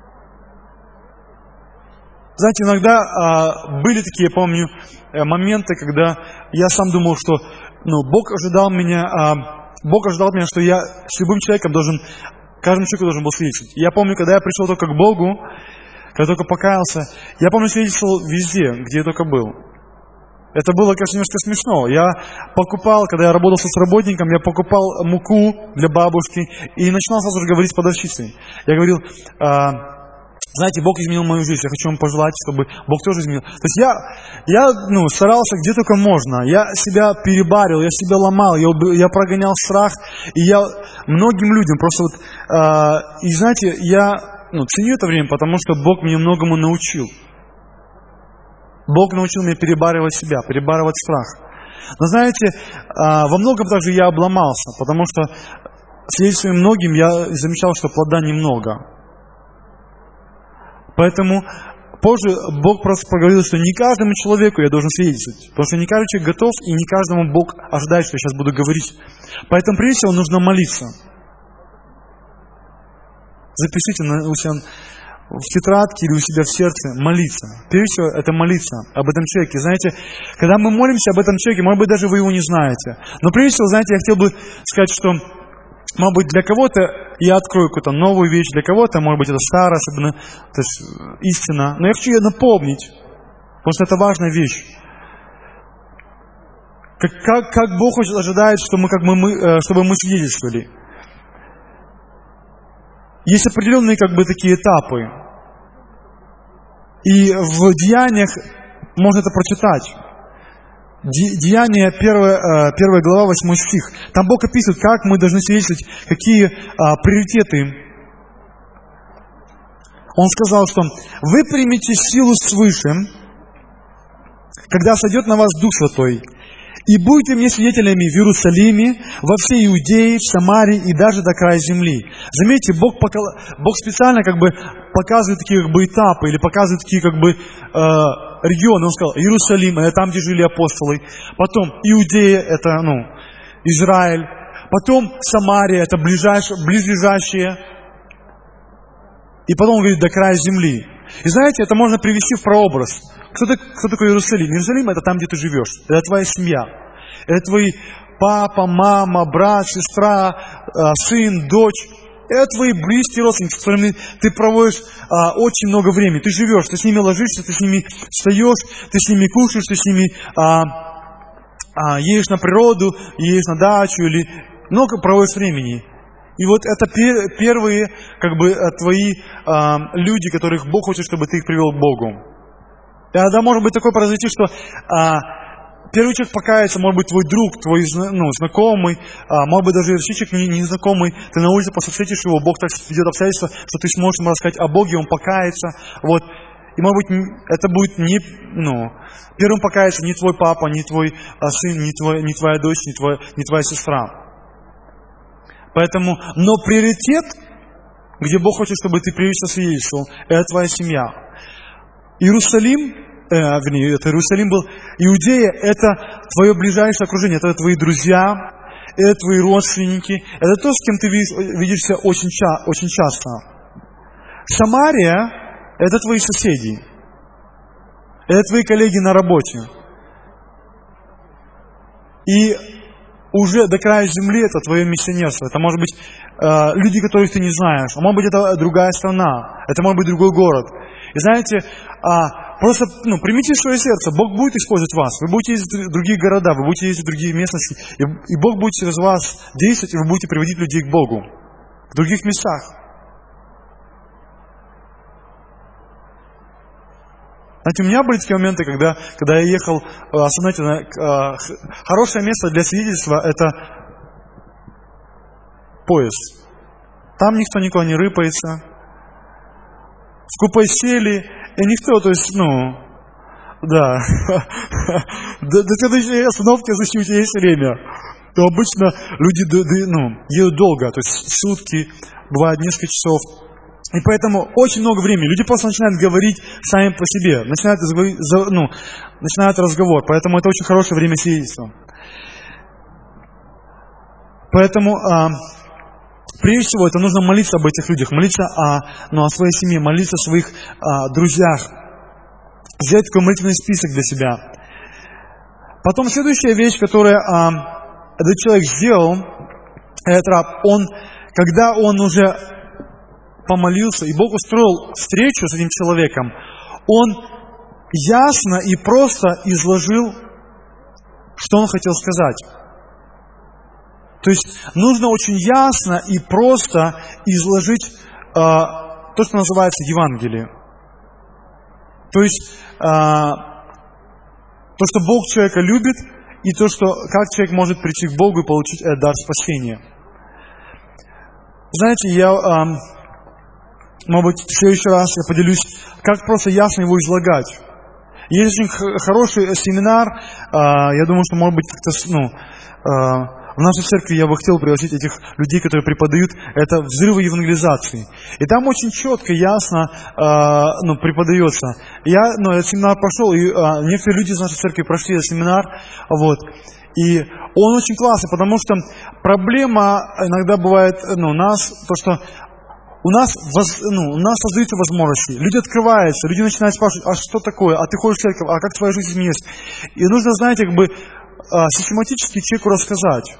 Знаете, иногда были такие, я помню, моменты, когда я сам думал, что Бог ожидал меня, что я с любым человеком каждому человеку должен был свидетельствовать. Я помню, когда я пришел только к Богу, когда только покаялся, я помню, свидетельствовал везде, где я только был. Это было, конечно, немножко смешно. Я покупал, когда я работал с работником, я покупал муку для бабушки и начинал сразу же говорить с продавщицей. Я говорил: знаете, Бог изменил мою жизнь, я хочу вам пожелать, чтобы Бог тоже изменил. То есть я старался где только можно. Я себя перебарил, я себя ломал, я прогонял страх. И я многим людям просто и знаете, я ценю это время, потому что Бог меня многому научил. Бог научил меня перебарывать себя, перебарывать страх. Но знаете, во многом также я обломался, потому что свидетельствуя многим, я замечал, что плода немного. Поэтому позже Бог просто проговорил, что не каждому человеку я должен свидетельствовать. Потому что не каждый человек готов, и не каждому Бог ожидает, что я сейчас буду говорить. Поэтому прежде всего нужно молиться. Запишите у себя в тетрадке или у себя в сердце: молиться. Прежде всего, это молиться об этом человеке. Знаете, когда мы молимся об этом человеке, может быть, даже вы его не знаете. Но прежде всего, знаете, я хотел бы сказать, что, может быть, для кого-то я открою какую-то новую вещь, для кого-то, может быть, это старая, особенно, то есть истина. Но я хочу ее напомнить, потому что это важная вещь. Как Бог ожидает, чтобы мы свидетельствовали. Есть определенные такие этапы. И в Деяниях можно это прочитать. Деяния 1 глава, 8 стих. Там Бог описывает, как мы должны свидетельствовать, какие приоритеты. Он сказал, что вы примете силу свыше, когда сойдет на вас Дух Святой, и будете мне свидетелями в Иерусалиме, во всей Иудее, в Самарии и даже до края земли. Заметьте, Бог специально показывает такие этапы, или показывает такие регионы. Он сказал: Иерусалим, это там, где жили апостолы. Потом Иудея, это Израиль. Потом Самария, это близлежащие. И потом он говорит: до края земли. И знаете, это можно привести в прообраз. Кто такой Иерусалим? Иерусалим — это там, где ты живешь. Это твоя семья. Это твои папа, мама, брат, сестра, сын, дочь. Это твои близкие родственники, с которыми ты проводишь очень много времени. Ты живешь, ты с ними ложишься, ты с ними встаешь, ты с ними кушаешь, ты с ними едешь на природу, едешь на дачу, или много проводишь времени. И вот это первые твои люди, которых Бог хочет, чтобы ты их привел к Богу. Тогда может быть такое произойти, что первый человек покается, может быть, твой друг, твой знакомый, может быть, даже человек незнакомый. Ты на улице просто встретишь его, Бог так ведет обстоятельства, что ты сможешь ему рассказать о Боге, он покается. Вот. И, может быть, это будет первым покается не твой папа, не твой сын, не твоя дочь, не твоя сестра. Поэтому, но приоритет, где Бог хочет, чтобы ты прежде всего свидетельствовал, это твоя семья. Иерусалим, это Иерусалим был, Иудея — это твое ближайшее окружение, это твои друзья, это твои родственники, это то, с кем ты видишься очень часто. Самария — это твои соседи, это твои коллеги на работе. И уже до края земли это твое миссионерство. Это может быть люди, которых ты не знаешь. А может быть, это другая страна. Это может быть другой город. И знаете, Просто примите в свое сердце, Бог будет использовать вас. Вы будете ездить в другие города, вы будете ездить в другие местности, и Бог будет через вас действовать, и вы будете приводить людей к Богу в других местах. Знаете, у меня были такие моменты, когда я ехал, знаете, хорошее место для свидетельства – это поезд. Там никто никуда не рыпается. В купе сели, и никто, то есть, да. До следующей остановки зачем у тебя есть время. То обычно люди едут долго, то есть сутки, бывает несколько часов. И поэтому очень много времени. Люди просто начинают говорить сами по себе, начинают разговор. Поэтому это очень хорошее время свидетельства. Поэтому прежде всего это нужно молиться об этих людях, молиться о своей семье, молиться о своих друзьях, сделать такой молитвенный список для себя. Потом следующая вещь, которую этот человек сделал, этот раб, когда он уже помолился, и Бог устроил встречу с этим человеком, он ясно и просто изложил, что он хотел сказать. То есть нужно очень ясно и просто изложить то, что называется Евангелие. То есть то, что Бог человека любит, и то, что как человек может прийти к Богу и получить этот дар спасения. Знаете, может быть, в следующий раз я поделюсь, как просто ясно его излагать. Есть очень хороший семинар, я думаю, что, может быть, как-то, в нашей церкви я бы хотел пригласить этих людей, которые преподают, это взрывы евангелизации. И там очень четко, ясно преподается. Я этот семинар прошел, и некоторые люди из нашей церкви прошли этот семинар, и он очень классный, потому что проблема иногда бывает у нас, то, что у нас создаются возможности, люди открываются, люди начинают спрашивать, а что такое, а ты ходишь в церковь, а как твоя жизнь изменилась? И нужно, знаете, систематически человеку рассказать.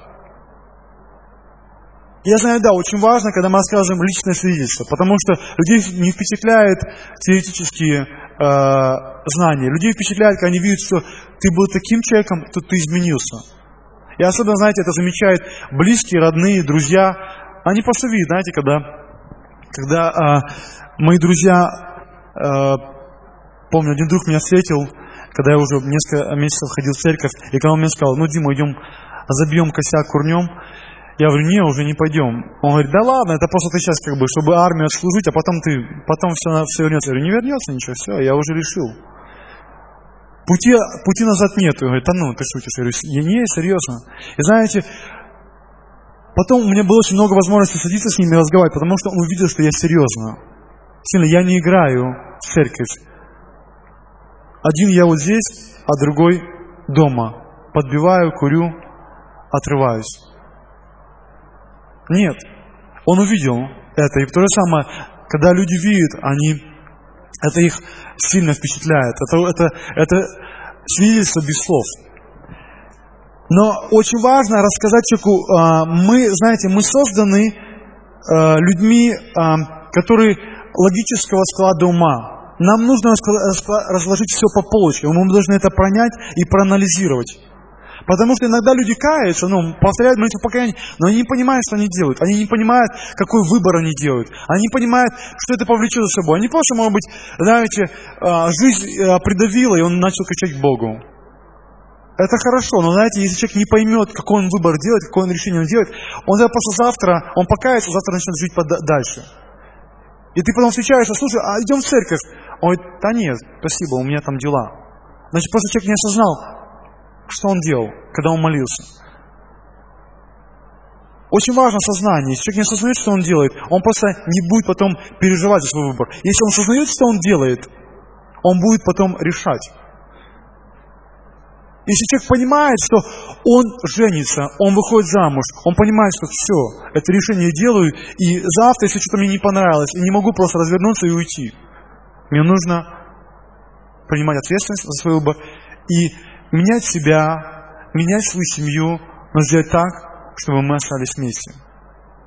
Я знаю, да, очень важно, когда мы рассказываем личное свидетельство, потому что людей не впечатляют теоретические знания. Людей впечатляет, когда они видят, что ты был таким человеком, то ты изменился. И особенно, знаете, это замечают близкие, родные, друзья. Они просто видят, знаете, когда мои друзья, помню, один друг меня встретил, когда я уже несколько месяцев ходил в церковь, и когда он мне сказал, Дима, идем, забьем косяк, курнем. Я говорю, не, уже не пойдем. Он говорит, да ладно, это просто ты сейчас чтобы армию отслужить, а потом все вернется. Я говорю, не вернется ничего, все, я уже решил. Пути назад нету. Он говорит, ты шутишь. Я говорю, не, серьезно. И знаете, потом у меня было очень много возможностей садиться с ними и разговаривать, потому что он увидел, что я серьезно. Сильно, я не играю в церковь. Один я вот здесь, а другой дома. Подбиваю, курю, отрываюсь. Нет. Он увидел это. И то же самое, когда люди видят, это их сильно впечатляет. Это свидетельство без слов. Но очень важно рассказать человеку, мы созданы людьми, которые логического склада ума. Нам нужно разложить все по полочкам. Мы должны это пронять и проанализировать. Потому что иногда люди каются, повторяют молитву покаяния, но они не понимают, что они делают. Они не понимают, какой выбор они делают. Они не понимают, что это повлечет за собой. Они просто, может быть, жизнь придавила, и он начал кричать к Богу. Это хорошо, но, если человек не поймет, какой он выбор делает, какое он решение он делает, он просто завтра, он покается, завтра начнет жить дальше. И ты потом встречаешься, слушай, идем в церковь. Он говорит, да нет, спасибо, у меня там дела. Значит, просто человек не осознал, что он делал, когда он молился. Очень важно сознание. Если человек не осознает, что он делает, он просто не будет потом переживать за свой выбор. Если он осознает, что он делает, он будет потом решать. Если человек понимает, что он женится, он выходит замуж, он понимает, что все, это решение я делаю, и завтра, если что-то мне не понравилось, я не могу просто развернуться и уйти. Мне нужно принимать ответственность за свой выбор и менять себя, менять свою семью, но сделать так, чтобы мы остались вместе.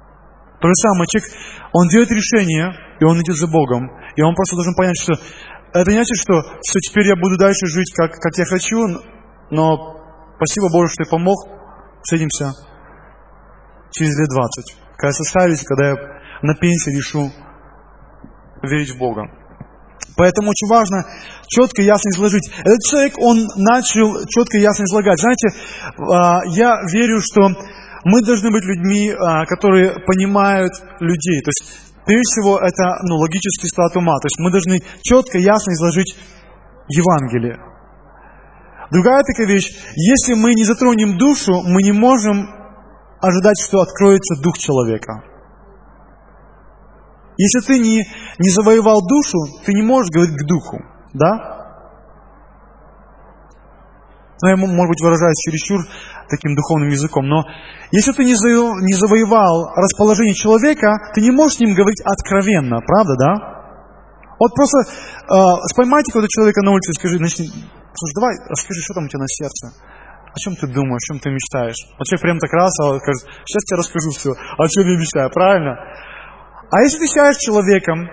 То же самое, человек, он делает решение, и он идет за Богом, и он просто должен понять, что это не значит, что все, теперь я буду дальше жить, как я хочу, но спасибо Боже, что ты помог, встретимся через лет 20, когда я состарюсь, когда я на пенсии решу верить в Бога. Поэтому очень важно четко и ясно изложить. Этот человек, он начал четко и ясно излагать. Знаете, я верю, что мы должны быть людьми, которые понимают людей. То есть, прежде всего, это логический склад ума. То есть мы должны четко и ясно изложить Евангелие. Другая такая вещь, если мы не затронем душу, мы не можем ожидать, что откроется дух человека. Если ты не завоевал душу, ты не можешь говорить к духу, да? Я, может быть, выражаюсь чересчур таким духовным языком, но если ты не завоевал расположение человека, ты не можешь с ним говорить откровенно, правда, да? Вот просто поймайте какого-то человека на улице и скажи, слушай, давай, расскажи, что там у тебя на сердце. О чем ты думаешь, о чем ты мечтаешь? Вот человек прям так раз, скажет, сейчас тебе расскажу все, о чем я мечтаю, правильно? А если ты сядешь с человеком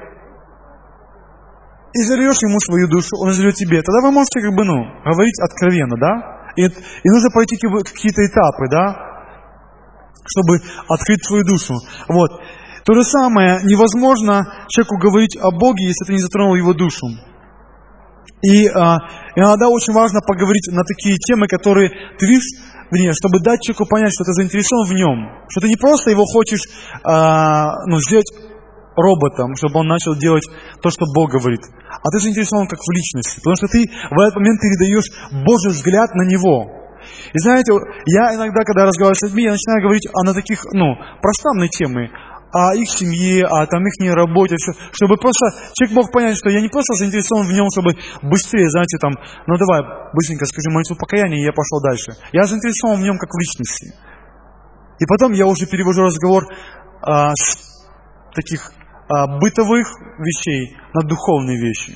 и зальешь ему свою душу, он зальет тебе, тогда вы можете говорить откровенно, да? И нужно пройти какие-то этапы, да? Чтобы открыть свою душу. Вот. То же самое, невозможно человеку говорить о Боге, если ты не затронул его душу. И иногда очень важно поговорить на такие темы, которые ты видишь, чтобы дать человеку понять, что ты заинтересован в нем. Что ты не просто его хочешь сделать роботом, чтобы он начал делать то, что Бог говорит. А ты заинтересован как в личности. Потому что ты в этот момент передаешь Божий взгляд на него. И знаете, я иногда, когда разговариваю с людьми, я начинаю говорить на таких, пространные темы. О их семье, о их работе, чтобы просто человек мог понять, что я не просто заинтересован в нем, чтобы быстрее, знаете, давай, быстренько скажи молитву покаяния, и я пошел дальше. Я заинтересован в нем как в личности. И потом я уже перевожу разговор с таких бытовых вещей на духовные вещи.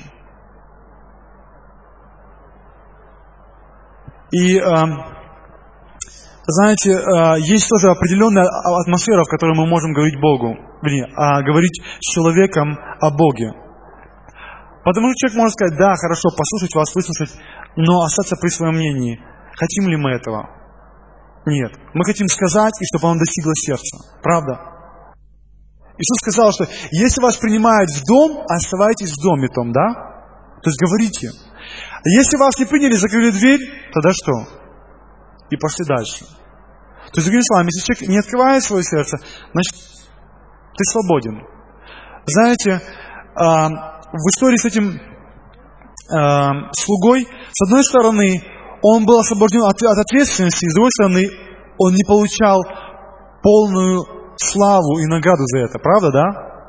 И знаете, есть тоже определенная атмосфера, в которой мы можем говорить Богу, говорить с человеком о Боге. Потому что человек может сказать, да, хорошо, послушать вас, выслушать, но остаться при своем мнении. Хотим ли мы этого? Нет. Мы хотим сказать, и чтобы оно достигло сердца. Правда? Иисус сказал, что если вас принимают в дом, оставайтесь в доме том, да? То есть говорите. Если вас не приняли, закрыли дверь, тогда что? И пошли дальше. То есть, другими словами, если человек не открывает свое сердце, значит, ты свободен. Знаете, в истории с этим слугой, с одной стороны, он был освобожден от ответственности, с другой стороны, он не получал полную славу и награду за это. Правда, да?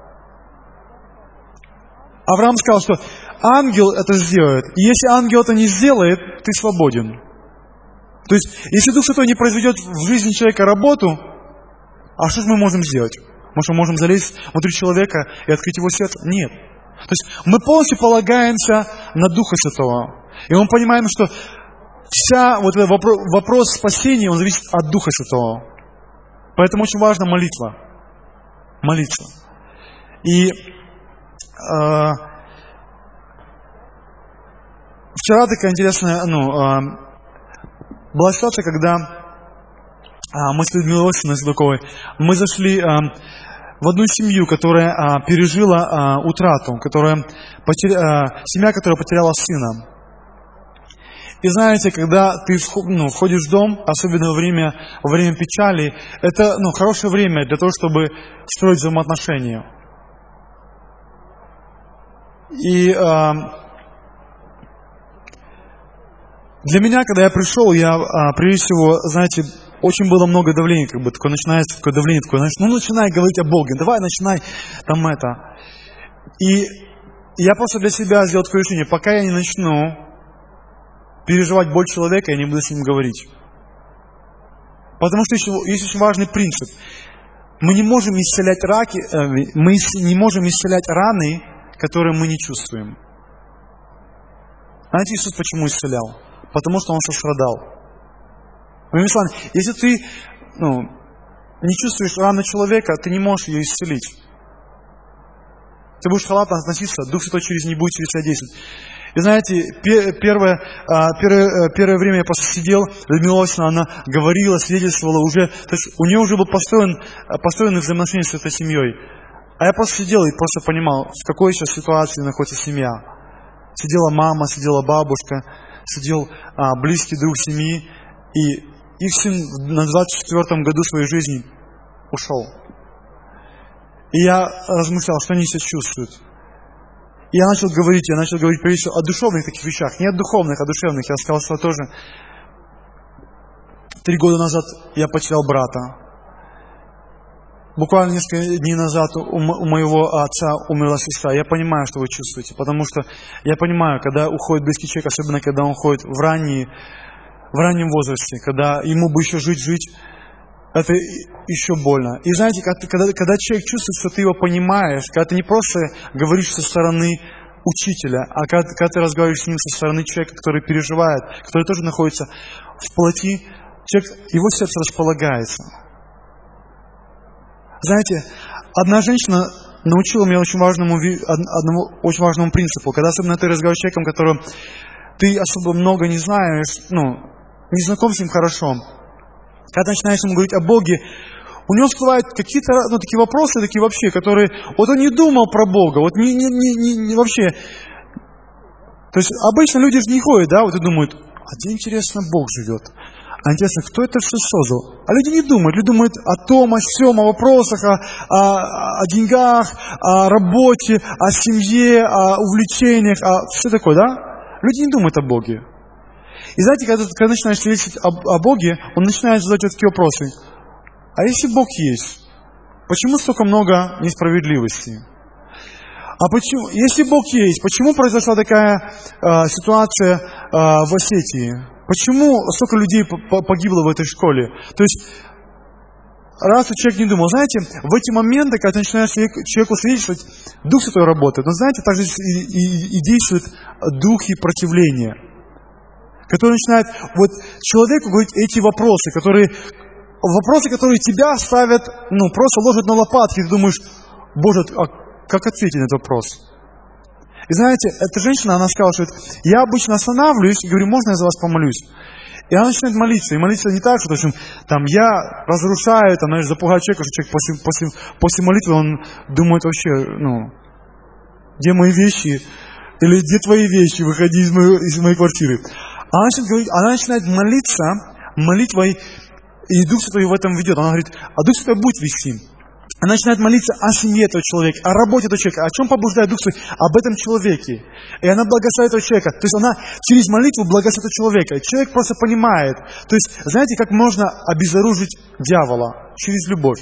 Авраам сказал, что ангел это сделает. И если ангел это не сделает, ты свободен. То есть, если Дух Святой не произведет в жизни человека работу, а что же мы можем сделать? Может, мы можем залезть внутрь человека и открыть его сердце? Нет. То есть, мы полностью полагаемся на Духа Святого. И мы понимаем, что этот вопрос спасения, он зависит от Духа Святого. Поэтому очень важна молитва. Молиться. И вчера такая интересная, была ситуация, когда мы с Людмилой Судаковой, мы зашли в одну семью, которая пережила утрату, семья, которая потеряла сына. И знаете, когда ты входишь в дом, особенно во время печали, это хорошее время для того, чтобы строить взаимоотношения. И для меня, когда я пришел, прежде всего, знаете, очень было много давления, такое начинается такое давление, начинай говорить о Боге, давай, начинай это. И я просто для себя сделал такое решение, пока я не начну переживать боль человека, я не буду с ним говорить. Потому что есть очень важный принцип. Мы не можем исцелять мы не можем исцелять раны, которые мы не чувствуем. Знаете, Иисус почему исцелял? Потому что Он сострадал. Если ты не чувствуешь рану человека, ты не можешь ее исцелить. ты будешь халатно относиться, Дух Святой через не будет через тебя действовать. И знаете, первое время я просто сидел, Людмила Осиповна, она говорила, свидетельствовала уже, то есть у нее уже был построены взаимоотношения с этой семьей. А я просто сидел и просто понимал, в какой сейчас ситуации находится семья. Сидела мама, сидела бабушка, сидел близкий друг семьи, и их сын на 24-м году своей жизни ушел. И я размышлял, что они сейчас чувствуют. И я начал говорить прежде всего о душевных таких вещах, не о духовных, а душевных. Я сказал, что тоже 3 года назад я потерял брата. Буквально несколько дней назад у моего отца умерла сестра. Я понимаю, что вы чувствуете, потому что я понимаю, когда уходит близкий человек, особенно когда он уходит в раннем возрасте, когда ему бы еще жить, это еще больно. И знаете, когда человек чувствует, что ты его понимаешь, когда ты не просто говоришь со стороны учителя, а когда ты разговариваешь с ним со стороны человека, который переживает, который тоже находится в плоти, его сердце располагается. Знаете, одна женщина научила меня одному очень важному принципу. Когда особенно ты разговариваешь с человеком, которого ты особо много не знаешь, не знаком с ним хорошо, когда начинаешь ему говорить о Боге, у него всплывают какие-то такие вопросы, такие вообще, которые... Вот он не думал про Бога, вот не вообще... То есть обычно люди же не ходят, да, вот и думают, а где, интересно, Бог живет? А интересно, кто это все создал? А люди не думают. Люди думают о том, о сём, о вопросах, о деньгах, о работе, о семье, о увлечениях, все такое, да? Люди не думают о Боге. И знаете, когда начинаешь свидетельствовать о Боге, он начинает задать вот такие вопросы. А если Бог есть, почему столько много несправедливости? А почему, если Бог есть, почему произошла такая ситуация в Осетии? Почему столько людей погибло в этой школе? То есть, раз человек не думал, знаете, в эти моменты, когда ты начинаешь человеку свидетельствовать, Дух Святой работает. Но знаете, также и действует дух и противление, который начинает человеку говорить эти вопросы, которые тебя ставят, просто ложат на лопатки, и ты думаешь, Боже, а как ответить на этот вопрос? И знаете, эта женщина, она сказала, что я обычно останавливаюсь и говорю, можно я за вас помолюсь? И она начинает молиться. И молиться не так, что я разрушаю, запугаю человека, что человек после молитвы, он думает вообще, где мои вещи? Или где твои вещи? Выходи из моей квартиры. Она начинает молиться молитвой, и Дух Святой в этом ведет. Она говорит, а Дух Святой будет вести. Она начинает молиться о семье этого человека, о работе этого человека, о чем побуждает Дух Святой? Об этом человеке. И она благословит этого человека. То есть она через молитву благословит этого человека. Человек просто понимает. То есть, знаете, как можно обезоружить дьявола? Через любовь.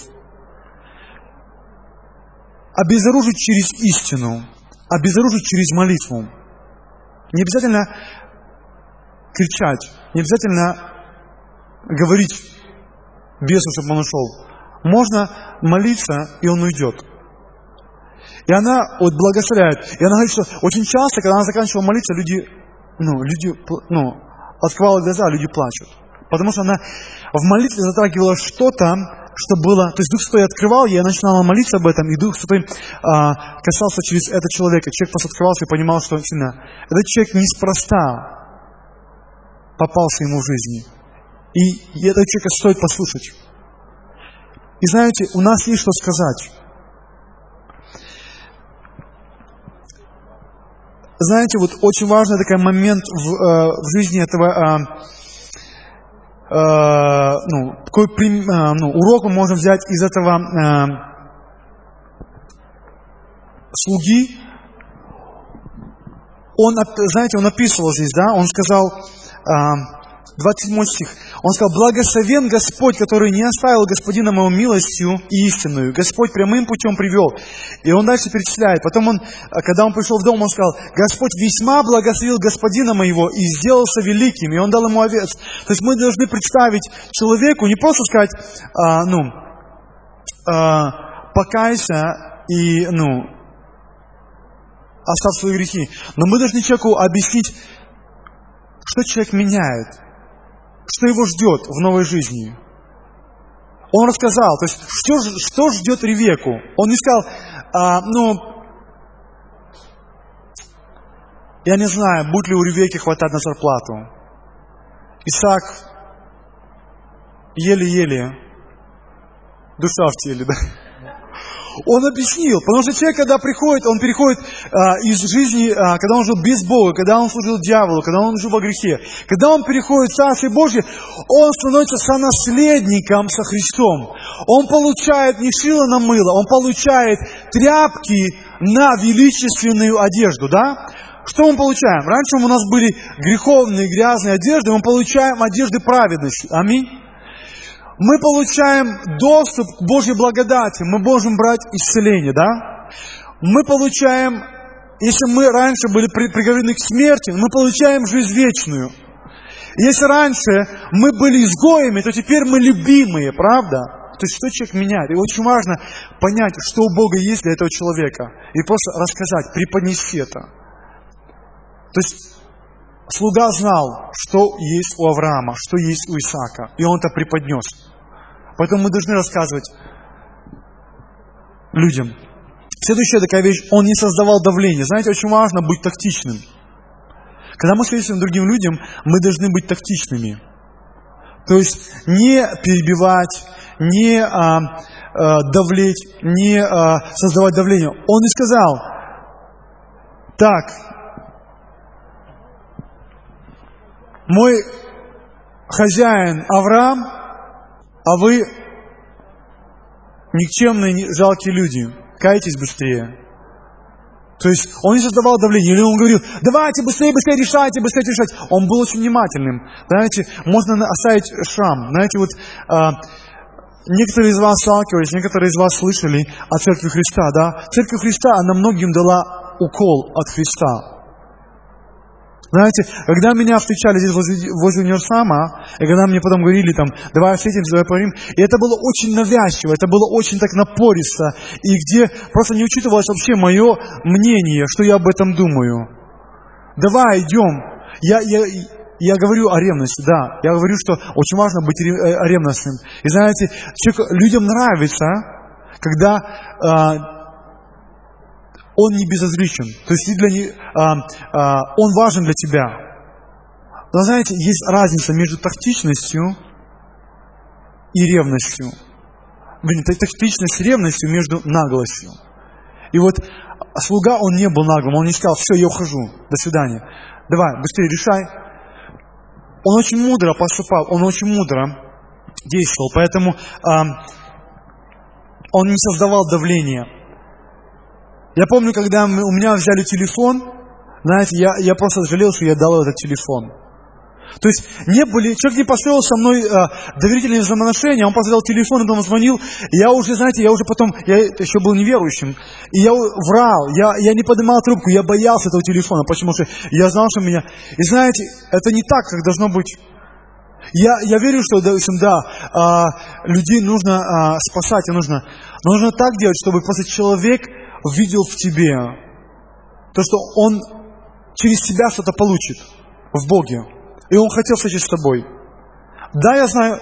Обезоружить через истину. Обезоружить через молитву. Не обязательно кричать. Не обязательно говорить бесу, чтобы он ушел. Можно молиться, и он уйдет. И она благословляет. И она говорит, что очень часто, когда она заканчивала молиться, люди открывали глаза, люди плачут. Потому что она в молитве затрагивала что-то, что было... То есть Дух Святой открывал, и она начинала молиться об этом, и Дух Святой касался через этого человека. Человек просто открывался и понимал, что этот человек неспроста попался ему в жизни. И этого человека стоит послушать. И знаете, у нас есть что сказать. Знаете, очень важный такой момент в жизни этого, какой урок мы можем взять из этого слуги. Он описывал здесь, да, он сказал, 27 стих. Он сказал, благословен Господь, который не оставил господина моего милостью и истинную. Господь прямым путем привел. И он дальше перечисляет. Потом когда он пришел в дом, он сказал, Господь весьма благословил господина моего и сделался великим. И он дал ему овец. То есть мы должны представить человеку, не просто сказать, покайся и, оставь свои грехи. Но мы должны человеку объяснить, что человек меняет. Что его ждет в новой жизни. Он рассказал, то есть, что ждет Ревекку. Он не сказал, Я не знаю, будет ли у Ревекки хватать на зарплату. Исаак еле-еле, душа в теле, да? Он объяснил, потому что человек, когда приходит, он переходит из жизни, когда он жил без Бога, когда он служил дьяволу, когда он жил во грехе. Когда он переходит в Царствие Божье, он становится сонаследником со Христом. Он получает не шило на мыло, он получает тряпки на величественную одежду, да? Что мы получаем? Раньше у нас были греховные, грязные одежды, мы получаем одежды праведности. Аминь. Мы получаем доступ к Божьей благодати. Мы можем брать исцеление, да? Мы получаем, если мы раньше были приговорены к смерти, мы получаем жизнь вечную. Если раньше мы были изгоями, то теперь мы любимые, правда? То есть, что человек меняет? И очень важно понять, что у Бога есть для этого человека. И просто рассказать, преподнести это. То есть, слуга знал, что есть у Авраама, что есть у Исаака. И он это преподнес. Поэтому мы должны рассказывать людям. Следующая такая вещь, он не создавал давления. Знаете, очень важно быть тактичным. Когда мы свидетельствуем другим людям, мы должны быть тактичными. То есть не перебивать, не давлеть, не создавать давление. Он не сказал: так, мой хозяин Авраам, а вы никчемные, жалкие люди, кайтесь быстрее. То есть он не создавал давление, или он говорил: давайте быстрее, быстрее решайте, быстрее решать. Он был очень внимательным. Знаете, можно оставить шрам. Знаете, вот некоторые из вас сталкивались, некоторые из вас слышали о Церкви Христа, да? Церковь Христа, она многим дала укол от Христа. Знаете, когда меня встречали здесь возле универсама, и когда мне потом говорили, там, давай встретимся, давай поговорим, и это было очень навязчиво, это было очень так напористо, и где просто не учитывалось вообще мое мнение, что я об этом думаю. Давай, идем. Я говорю о ревности, да, я говорю, что очень важно быть ревностным. И знаете, людям нравится, когда он не безразличен. То есть он важен для тебя. Но знаете, есть разница между тактичностью и ревностью. Тактичность и ревностью между наглостью. И вот слуга, он не был наглым. Он не сказал: все, я ухожу, до свидания. Давай, быстрее решай. Он очень мудро поступал, он очень мудро действовал. Поэтому он не создавал давления. Я помню, когда у меня взяли телефон, знаете, я просто жалел, что я дал этот телефон. То есть человек не построил со мной доверительные взаимоотношения, он просто взял телефон и потом звонил. И я уже еще был неверующим. И я врал, я не поднимал трубку, я боялся этого телефона, потому что я знал, что меня... И знаете, это не так, как должно быть. Я верю, что, людей нужно спасать, но нужно так делать, чтобы просто человек видел в тебе то, что он через тебя что-то получит в Боге. И он хотел встретиться с тобой. Да, я знаю,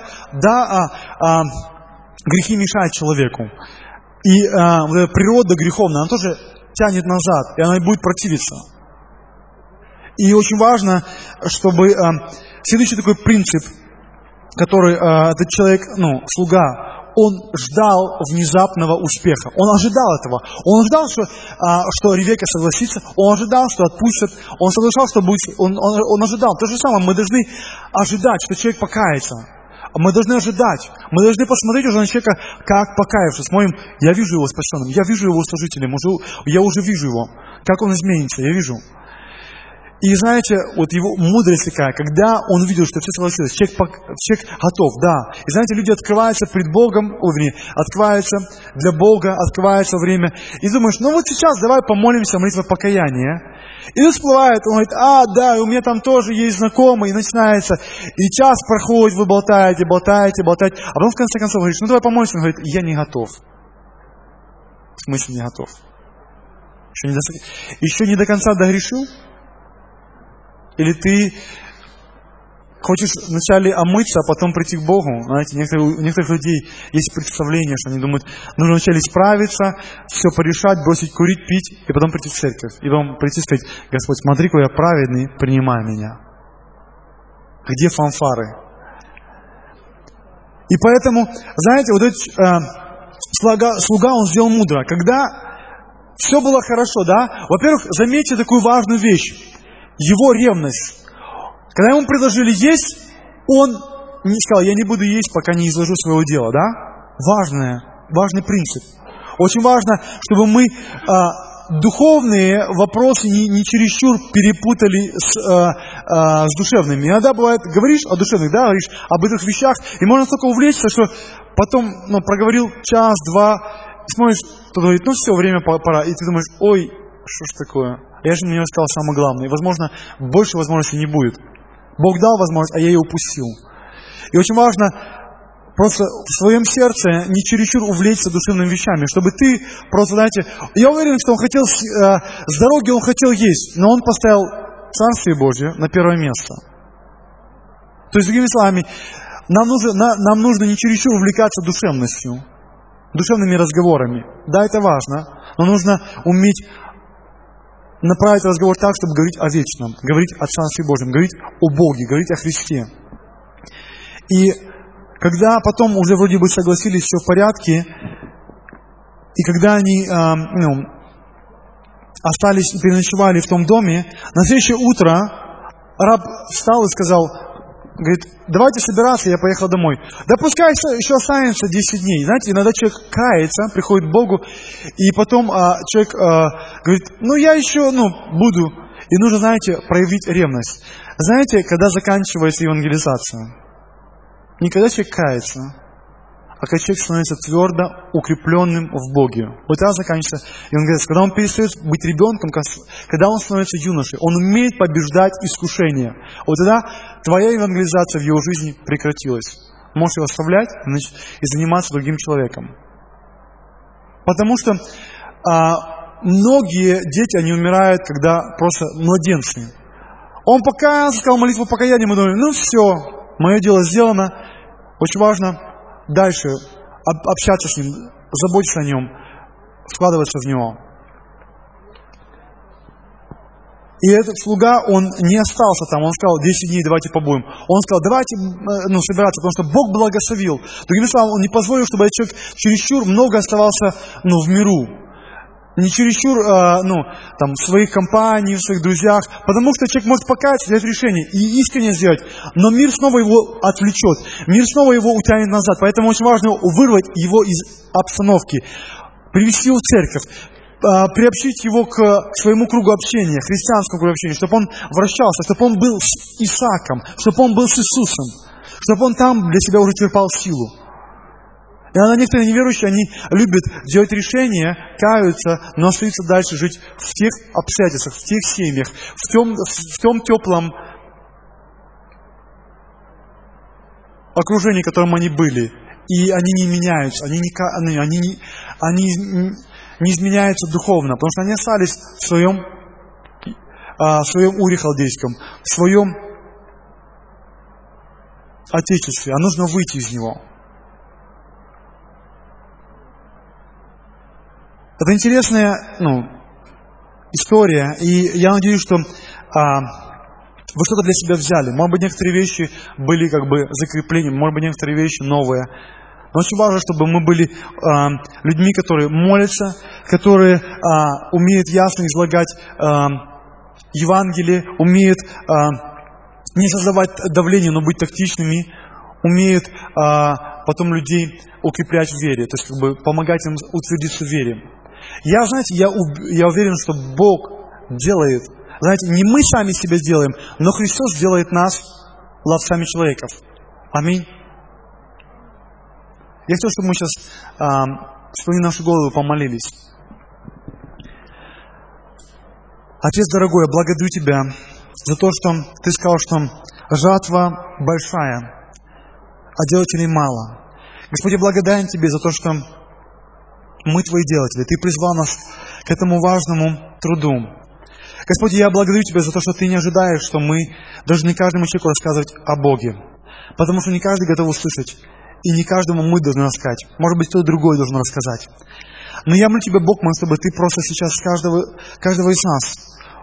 грехи мешают человеку. И природа греховная, она тоже тянет назад, и она будет противиться. И очень важно, чтобы... Следующий такой принцип, который этот человек, слуга, он ждал внезапного успеха. Он ожидал этого. Он ожидал, что Ревекка согласится. Он ожидал, что отпустят. Он соглашался, что будет... Он ожидал. То же самое. Мы должны ожидать, что человек покается. Мы должны ожидать. Мы должны посмотреть уже на человека, как покаявшись. Смотрим, я вижу его спасенным. Я вижу его служителем. Я уже вижу его. Как он изменится. Я вижу. И знаете, вот его мудрость такая, когда он увидел, что все согласилось, человек готов, да. И знаете, люди открываются пред Богом, открываются для Бога, открываются время. И думаешь, вот сейчас давай помолимся, молитва покаяния. И тут всплывает, он говорит: да, у меня там тоже есть знакомый, и начинается. И час проходит, вы болтаете. А потом в конце концов говоришь: давай помолимся. Он говорит: я не готов. В смысле не готов? Еще не до конца догрешил? Или ты хочешь вначале омыться, а потом прийти к Богу. Знаете, у некоторых людей есть представление, что они думают, нужно вначале справиться, все порешать, бросить курить, пить, и потом прийти в церковь. И потом прийти и сказать: Господь, смотри, какой я праведный, принимай меня. Где фанфары? И поэтому, знаете, вот этот слуга, он сделал мудро. Когда все было хорошо, да? Во-первых, заметьте такую важную вещь. Его ревность. Когда ему предложили есть, он не сказал: я не буду есть, пока не изложу своего дела, да? Важный принцип. Очень важно, чтобы мы духовные вопросы не чересчур перепутали с душевными. Иногда бывает, говоришь о душевных, да, говоришь об этих вещах, и можно столько увлечься, что потом, проговорил час-два, смотришь, кто говорит: ну все, время пора, и ты думаешь: ой, что ж такое? Я же мне сказал самое главное, и, возможно, больше возможностей не будет. Бог дал возможность, а я ее упустил. И очень важно просто в своем сердце не чересчур увлечься душевными вещами, чтобы ты просто, знаете, я уверен, что он хотел, с дороги он хотел есть, но он поставил Царствие Божие на первое место. То есть, другими словами, нам нужно не чересчур увлекаться душевностью, душевными разговорами. Да, это важно, но нужно уметь направить разговор так, чтобы говорить о вечном, говорить о Царстве Божьем, говорить о Боге, говорить о Христе. И когда потом уже вроде бы согласились, все в порядке, и когда они остались и переночевали в том доме, на следующее утро раб встал и сказал, говорит: давайте собираться, я поехал домой. Да пускай еще останется 10 дней. Знаете, иногда человек кается, приходит к Богу, и потом человек говорит: ну я еще буду. И нужно, знаете, проявить ревность. Знаете, когда заканчивается евангелизация? Не когда человек кается, а когда человек становится твердо укрепленным в Боге. Вот тогда заканчивается евангелизация. Когда он перестает быть ребенком, когда он становится юношей, он умеет побеждать искушения. Вот тогда твоя евангелизация в его жизни прекратилась. Можешь его оставлять и заниматься другим человеком. Потому что многие дети, они умирают, когда просто младенцы. Он покаялся, сказал молитву покаяния, мы думаем: ну все, мое дело сделано. Очень важно дальше общаться с ним, заботиться о нем, вкладываться в него. И этот слуга, он не остался там, он сказал: 10 дней давайте побудем. Он сказал: давайте собираться, потому что Бог благословил. Другими словами, он не позволил, чтобы этот человек чересчур много оставался в миру. Не чересчур в своих компаниях, в своих друзьях. Потому что человек может покаяться, взять решение и искренне сделать. Но мир снова его отвлечет. Мир снова его утянет назад. Поэтому очень важно вырвать его из обстановки. Привести его в церковь. Приобщить его к своему кругу общения, христианскому кругу общения. Чтобы он вращался, чтобы он был с Исааком, чтобы он был с Иисусом. Чтобы он там для себя уже черпал силу. И некоторые неверующие, они любят делать решения, каются, но остаются дальше жить в тех обстоятельствах, в тех семьях, в том теплом окружении, в котором они были. И они не меняются, они не изменяются духовно, потому что они остались в своем Уре халдейском, в своем отечестве, а нужно выйти из него. Это интересная история, и я надеюсь, что вы что-то для себя взяли. Может быть, некоторые вещи были закреплением, может быть, некоторые вещи новые. Но очень важно, чтобы мы были людьми, которые молятся, которые умеют ясно излагать Евангелие, умеют не создавать давление, но быть тактичными, умеют потом людей укреплять в вере, то есть помогать им утвердиться в вере. Я уверен, что Бог делает, не мы сами себя сделаем, но Христос делает нас ловцами человеков. Аминь. Я хотел, чтобы мы сейчас склонили наши головы и помолились. Отец дорогой, я благодарю Тебя за то, что Ты сказал, что жатва большая, а делателей мало. Господи, благодарен Тебе за то, что мы Твои делатели. Ты призвал нас к этому важному труду. Господь, я благодарю Тебя за то, что Ты не ожидаешь, что мы должны каждому человеку рассказывать о Боге. Потому что не каждый готов услышать. И не каждому мы должны рассказать. Может быть, кто-то другой должен рассказать. Но я молю Тебя, Бог мой, чтобы Ты просто сейчас каждого из нас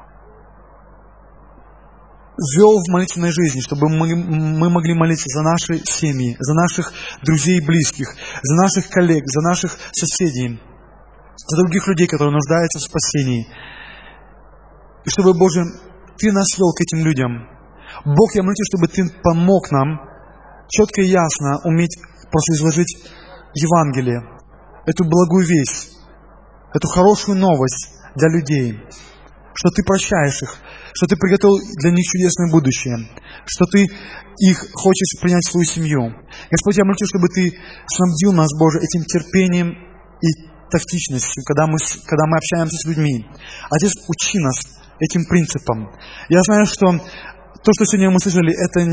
ввел в молитвенной жизни, чтобы мы могли молиться за наши семьи, за наших друзей и близких, за наших коллег, за наших соседей, за других людей, которые нуждаются в спасении. И чтобы, Боже, Ты нас вел к этим людям. Бог, я молю Тебя, чтобы Ты помог нам четко и ясно уметь просто изложить Евангелие, эту благую весть, эту хорошую новость для людей, что Ты прощаешь их, что Ты приготовил для них чудесное будущее, что Ты их хочешь принять в свою семью. Господь, я молю Тебя, чтобы Ты снабдил нас, Боже, этим терпением и тактичностью, когда мы общаемся с людьми. Отец, учи нас этим принципам. Я знаю, что то, что сегодня мы слышали,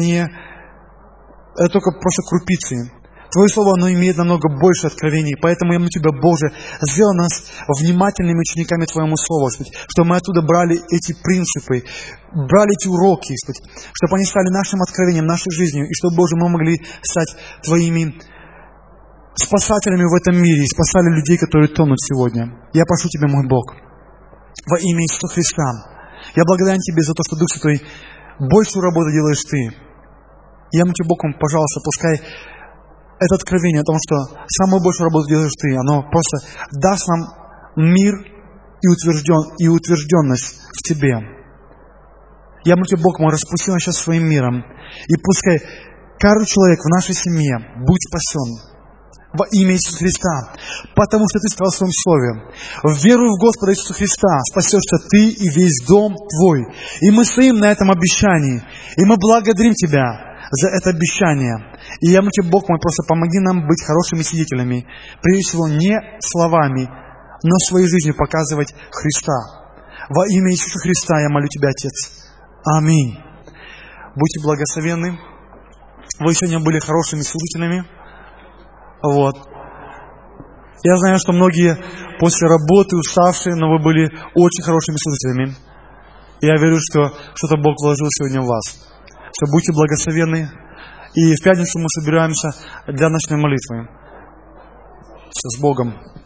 это только просто крупицы. Твое Слово, оно имеет намного больше откровений. Поэтому я молю Тебя, Боже, сделай нас внимательными учениками Твоему Слову, Господи, чтобы мы оттуда брали эти принципы, брали эти уроки, Господи, чтобы они стали нашим откровением, нашей жизнью, и чтобы, Боже, мы могли стать Твоими спасателями в этом мире и спасали людей, которые тонут сегодня. Я прошу Тебя, мой Бог, во имя Иисуса Христа. Я благодарен Тебе за то, что, Дух Святой, большую работу делаешь Ты. Я молю Тебя, Бог, пожалуйста, пускай это откровение о том, что самую большую работу делаешь Ты, оно просто даст нам мир и утвержденность в Тебе. Я молю Тебя, Бог мой, распусти нас сейчас своим миром. И пускай каждый человек в нашей семье будет спасен во имя Иисуса Христа. Потому что Ты сказал в Своем Слове: веруй в Господа Иисуса Христа, спасешься ты и весь дом твой. И мы стоим на этом обещании. И мы благодарим Тебя за это обещание. И я молю Тебя, Бог мой, просто помоги нам быть хорошими свидетелями. Прежде всего, не словами, но своей жизнью показывать Христа. Во имя Иисуса Христа я молю Тебя, Отец. Аминь. Будьте благословенны. Вы сегодня были хорошими слушателями. Вот. Я знаю, что многие после работы уставшие, но вы были очень хорошими слушателями. И я верю, что что-то Бог вложил сегодня в вас. Что будьте благословенны. И в пятницу мы собираемся для ночной молитвы. С Богом.